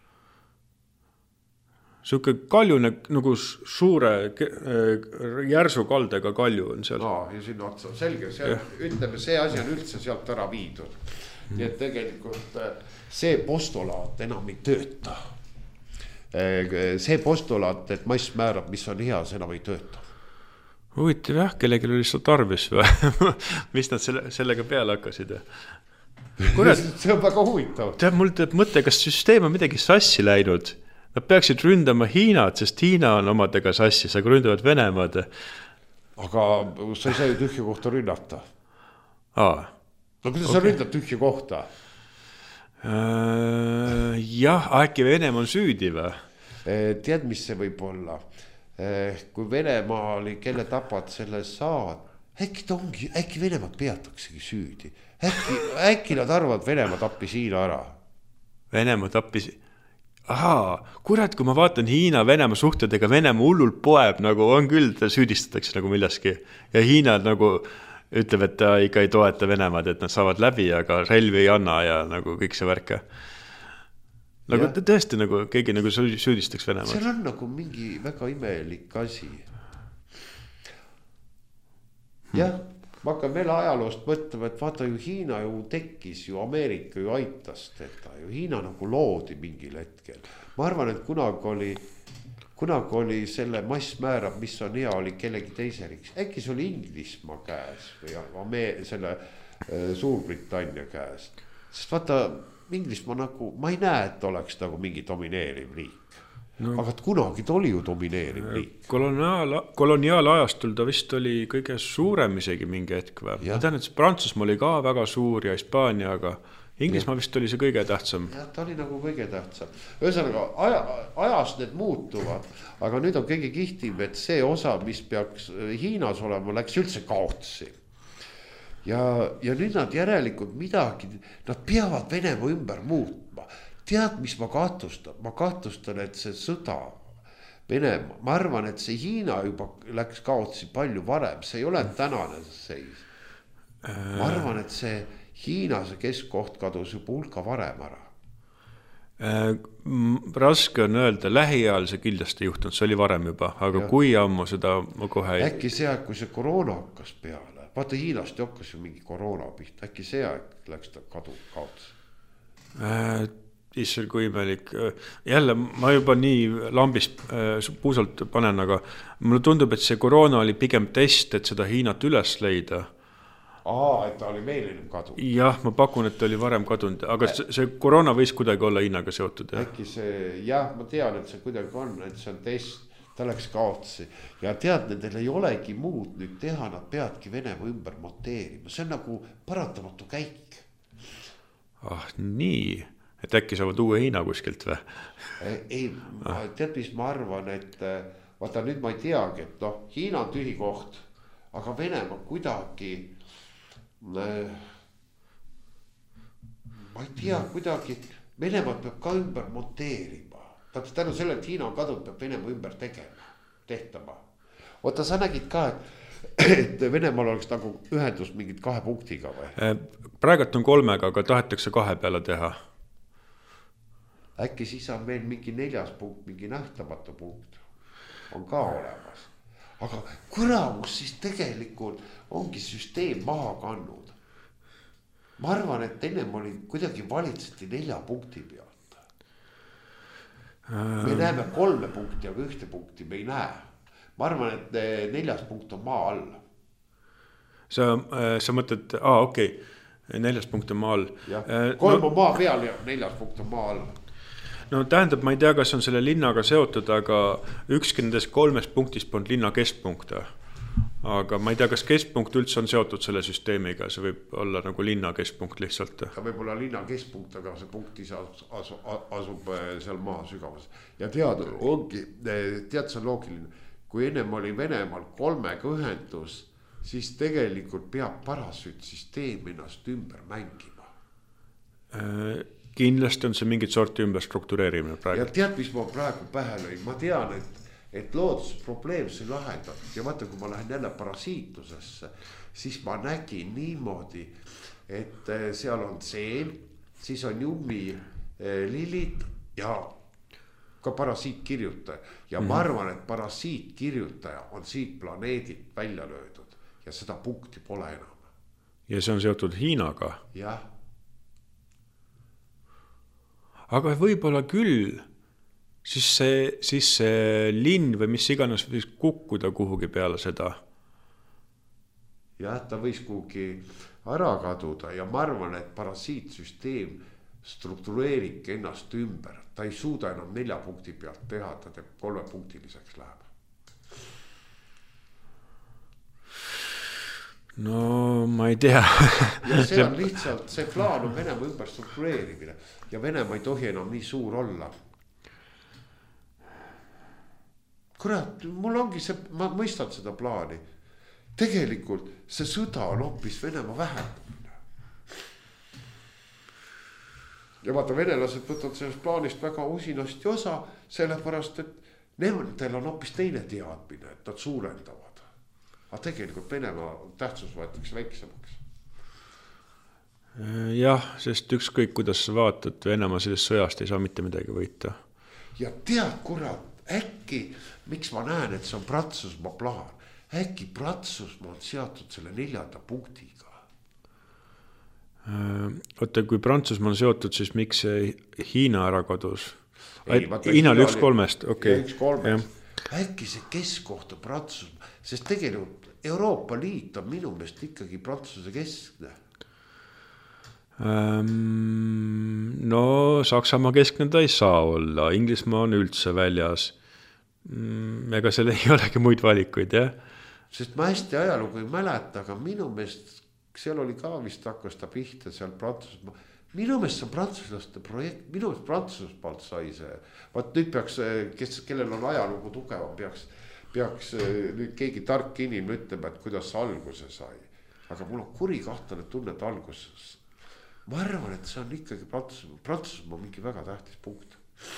Siuke kaljune nagu suure järsu kaldega kalju on seal. No, ja sinna otsa, selge, see on, ütleme, see asi on üldse sealt ära viidud. Nii et tegelikult see postulaat enam ei tööta. See postulaat, et mass määrab, mis on hea, see enam ei tööta. Huvitav jah, kellegi oli lihtsalt tarvis või? Mis nad selle, sellega peale hakkasid? Kurat, see on väga huvitav. Teab, mul teeb mõte, kas süsteem on midagi sassi läinud. Nad peaksid ründama Hiinat, sest Hiina on omadega sassis, aga ründavad Venemaad. Aga sa ei saa ju tühja kohta rünnata. Aa. No kuidas okay. Sa ründad tühja kohta? Äh, jah, äkki Venemaa on süüdi või? Tead, mis see võib olla? Kui Venemaa oli, kelle tapad selle saad, äkki ta ongi, äkki Venemaad peataksegi süüdi. Äkki, äkki nad arvavad, Venemaa tappis Hiina ära. Venemaa tappis... Ahaa, kurat, kui ma vaatan Hiina Venemaa suhtedega, Venemaa hullult poeb, nagu on küll, ta süüdistatakse nagu milleski. Ja Hiina nagu ütleb, et ta ikka ei toeta Venemaad, et nad saavad läbi, aga relvi ei anna ja nagu kõik see värke. Nagu ja. Tõesti nagu keegi nagu süüdistaks Venemaad. Seal on nagu mingi väga imelik asi. Jah, ma hakkan veel ajaloost mõtlema, et vaata ju Hiina ju tekkis, ju Ameerika ju aitas teda, ju Hiina nagu loodi mingil hetkel. Ma arvan, et kunagi oli, kunagi oli selle mass määrab, mis on hea, oli kellegi teiseriks. Äkki see oli Inglismaa käes või Ameer- selle äh, Suurbritannia käes. Sest vaata, Inglismaa nagu, ma ei näe, et oleks nagu mingi domineeriv riik. No, aga kunagi ta oli ju domineeriv riik. Koloniaal, koloniaalajastul ta vist oli kõige suurem isegi mingi hetk või. Ma tean, et Prantsusmaa oli ka väga suur ja Hispaania, aga Inglismaa vist oli see kõige tähtsam. Jah, ta oli nagu kõige tähtsam. Ühesõnaga, aja, ajas need muutuvad, aga nüüd on kõige kihtiv, et see osa, mis peaks Hiinas olema, läks üldse kaotsi. Ja, ja nüüd nad järelikult midagi, nad peavad Venemaa ümber muutma. Tead, mis ma kahtlustan? Ma kahtlustan, et see sõda Venemaa, ma arvan, et see Hiina juba läks kaotsi palju varem, see ei ole tänane seis. Ma arvan, et see Hiina see keskkoht kadus juba hulka varem ära. Raske on öelda, lähiajal see kindlasti juhtunud, see oli varem juba, aga ja. Kui ammu seda ma kohe ei... Äkki see, kui see koroona hakkas peale, vaata Hiinast hakkas ju mingi koroona pihta, äkki see läks ta kadu kaotsi? Äh, issel kui imelik. Jälle ma juba nii lambist puusalt panen, aga mulle tundub, et see koroona oli pigem test, et seda Hiinat üles leida. Aa, et ta oli meelinim kadu. Jah, ma pakun, et ta oli varem kadunud, aga see, see koroona võis kuidagi olla Hiinaga seotud. Ja. Äkki see, jah, ma tean, et see kuidagi on, et see on test, ta läks kaotsi. Ja tead, nendel ei olegi muud nüüd teha, nad peadki Venemaa ümber monteerima. See on nagu paratamatu käik. Ah, nii... Et äkki saavad uue Hiina kuskilt või? Ei, ma, tead, mis ma arvan, et vaata nüüd ma ei teagi, et noh, Hiina on tühi koht, aga Venemaa kuidagi, ma ei tea, kuidagi, Venemaa peab ka ümber monteerima. Täpselt tänu selle, et Hiina on kadunud, peab Venemaa ümber tegema, tehtama. Oota, sa nägid ka, et, et Venemaal oleks nagu ühendus mingid kahe punktiga või? Praegult on kolmega, aga tahetakse kahe peale teha. Äkki siis on veel mingi neljas punkt, mingi nähtamatu punkt on ka olemas. Aga kuramus siis tegelikult ongi süsteem maha kannud. Ma arvan, et ennem oli kuidagi valitseti nelja punkti pealt. Me näeme kolme punkti, aga ühte punkti me ei näe. Ma arvan, et neljas punkt on maa all. Sa, sa mõtled, aa okei, okay. Neljas punkt on maa all. Kolm on maa peal ja neljas punkt on maa all. No tähendab, ma ei tea, kas on selle linnaga seotud, aga ükski nendest kolmest punktist polnud linna keskpunkta. aga ma ei tea, kas keskpunkt üldse on seotud selle süsteemiga, see võib olla nagu linna keskpunkt lihtsalt. Ta võib olla linna keskpunkt, aga see punkt ise asub, asub seal maa sügavas. Ja tead, ongi, tead, see on loogiline. Kui ennem oli Venemaal kolmega ühendus, siis tegelikult peab parasüütsüsteem ennast ümber mängima. Kindlasti on see mingit sorti ümber struktureerimine praegu. Ja tead, mis ma praegu pähe lõin? Ma tean, et et loodusprobleem see lahendatud ja vaata, kui ma lähen jälle parasiitlusesse, siis ma nägin niimoodi, et seal on seen, siis on jummi lillid ja ka parasiitkirjutaja. Ja mm-hmm. ma arvan, et parasiitkirjutaja on siit planeedilt välja löödud ja seda punkti pole enam. Ja see on seotud Hiinaga? Jah. Aga võib-olla küll. Siis see, siis see linn või mis iganes võis kukkuda kuhugi peale seda. Jah, ta võis kuhugi ära kaduda ja ma arvan, et parasiitsüsteem struktureerik ennast ümber. Ta ei suuda enam nelja punkti pealt teha, ta teeb kolmepunktiliseks läheb. No ma ei tea. Ja see on lihtsalt, see plaan on Venemaa ümber struktureerimine ja Venemaa ei tohi enam nii suur olla. Kurat, mul ongi see, ma mõistan seda plaani. Tegelikult see sõda on hoopis Venemaa vähendamine. Ja vaata, venelased võtavad sellest plaanist väga usinasti osa, sellepärast, et nendel on hoopis teine teadmine, et nad suurendavad. Aga tegelikult Venemaa tähtsus võetakse väiksemaks. Jah, sest ükskõik, kuidas sa vaatad, Venemaa sellest sõjast ei saa mitte midagi võita. Ja tead, kurat, äkki, miks ma näen, et see on Prantsusmaa plaan, äkki Prantsusmaa on seatud selle neljanda punktiga. Oota, kui Prantsusmaa on seotud, siis miks see Hiina ära kadus? Ei, vaata, Hiina oli üks kolmest, okei. Okay. Üks kolmest. Äkki see keskkoht on Prantsusmaa, sest tegelikult Euroopa Liit on minu meelest ikkagi Prantsuse keskne. No Saksamaa keskne ta ei saa olla, Inglismaa on üldse väljas. Ega seal ei olegi muid valikuid, jah? Sest ma hästi ajalugu ei mäleta, aga minu meelest seal oli ka vist hakkas ta pihta seal Prantsusmaa. Minu meelest see on prantsuslaste projekt, minu meelest Prantsusmaalt sai see. Vaat nüüd peaks, kes, kellel on ajalugu tugevam, peaks, peaks nüüd keegi tark inimene ütlema, et kuidas see alguse sai. Aga mul on kuri kahtlane tunne, et alguses. Ma arvan, et see on ikkagi Prantsusmaa, Prantsusmaa mingi väga tähtis punkt.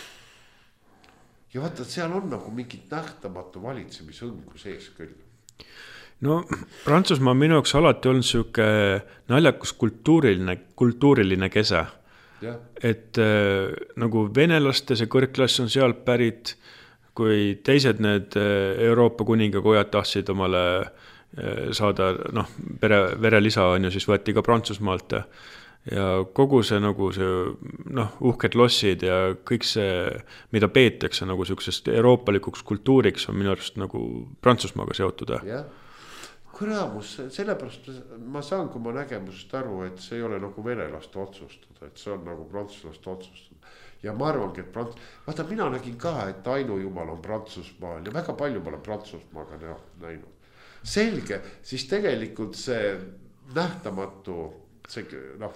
Ja vaata, seal on nagu mingit nähtamatu valitsemisõngu sees küll. No Prantsusmaa minu jaoks alati on siuke naljakus kultuuriline, kultuuriline kese. Ja. Et äh, nagu venelaste see kõrgklass on seal pärit, kui teised need Euroopa kuningakojad tahtsid omale äh, saada noh, pere, verelisa on ju, siis võeti ka Prantsusmaalt. Ja kogu see nagu see noh, uhked lossid ja kõik see, mida peetakse nagu sellisest euroopalikuks kultuuriks on minu arust nagu Prantsusmaaga seotud. Jah, kuramus, sellepärast ma saan, kui ma nägemusest aru, et see ei ole nagu venelaste otsustada, et see on nagu prantslaste otsustada. Ja ma arvangi, et Prants... Vaata, mina nägin ka, et ainujumal on Prantsusmaal ja väga palju ma olen Prantsusmaaga näinud. Selge, siis tegelikult see nähtamatu, see noh,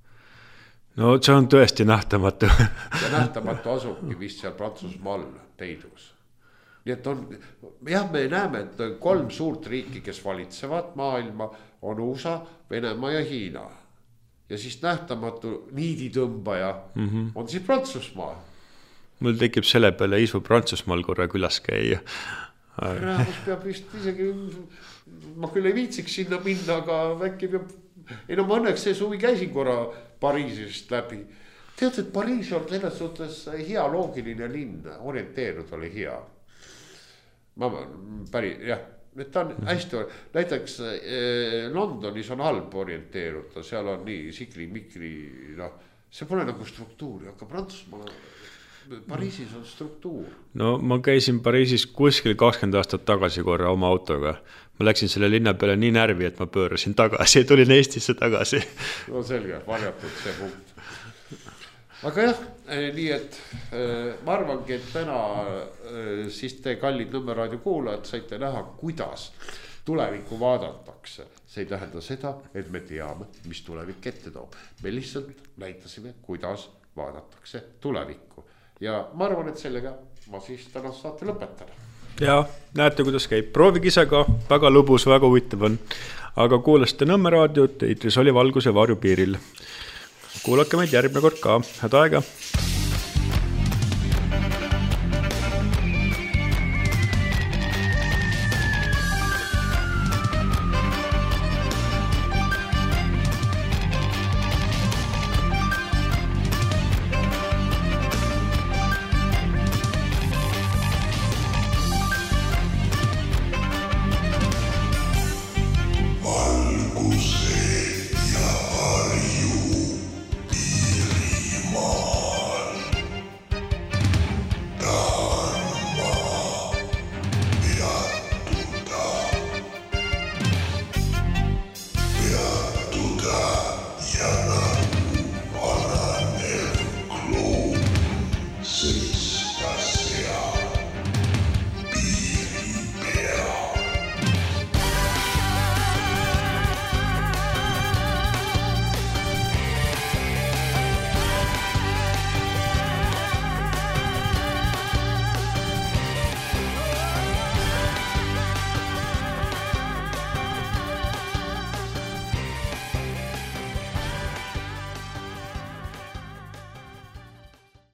no see on tõesti nähtamatu. Ja nähtamatu asubki vist seal Prantsusmaal peidus. Nii et on, jah, me näeme, et kolm suurt riiki, kes valitsevad maailma, on U S A, Venemaa ja Hiina. Ja siis nähtamatu niiditõmbaja mm-hmm. on siis Prantsusmaa. Mul tekib selle peale Isu Prantsusmaal korra külas käia. Rahvus peab vist isegi, ma küll ei viitsiks sinna minna, aga äkki peab, ei no ma õnneks see suvi käisin korra Pariisist läbi. Tead, et Pariis on selles suhtes hea loogiline linn, orienteerunud oli hea. Ma päri, jah, et ta on hästi, näiteks Londonis on halb orienteeruda, seal on nii sikli-mikri, noh, see pole nagu struktuuri, aga Prantsusmaal Pariisis on struktuur. No ma käisin Pariisis kuskil kakskümmend aastat tagasi korra oma autoga. Ma läksin selle linna peale nii närvi, et ma pöörasin tagasi ja tulin Eestisse tagasi. No selge, varjatud see punkt. Aga jah, nii et ma arvangi, et täna siis te kallid Nõmme raadio kuulajad saite näha, kuidas tulevikku vaadatakse. See ei tähenda seda, et me teame, mis tulevik ette toob. Me lihtsalt näitasime, kuidas vaadatakse tulevikku. Ja ma arvan, et sellega ma siis tänast saate lõpetan. Ja näete, kuidas käib. Proovige ise ka, väga lõbus, väga huvitav on. Aga kuulasite Nõmme raadiot, Eetris oli Valguse varju piiril. Kuulake meid järgmine kord ka. Head aega!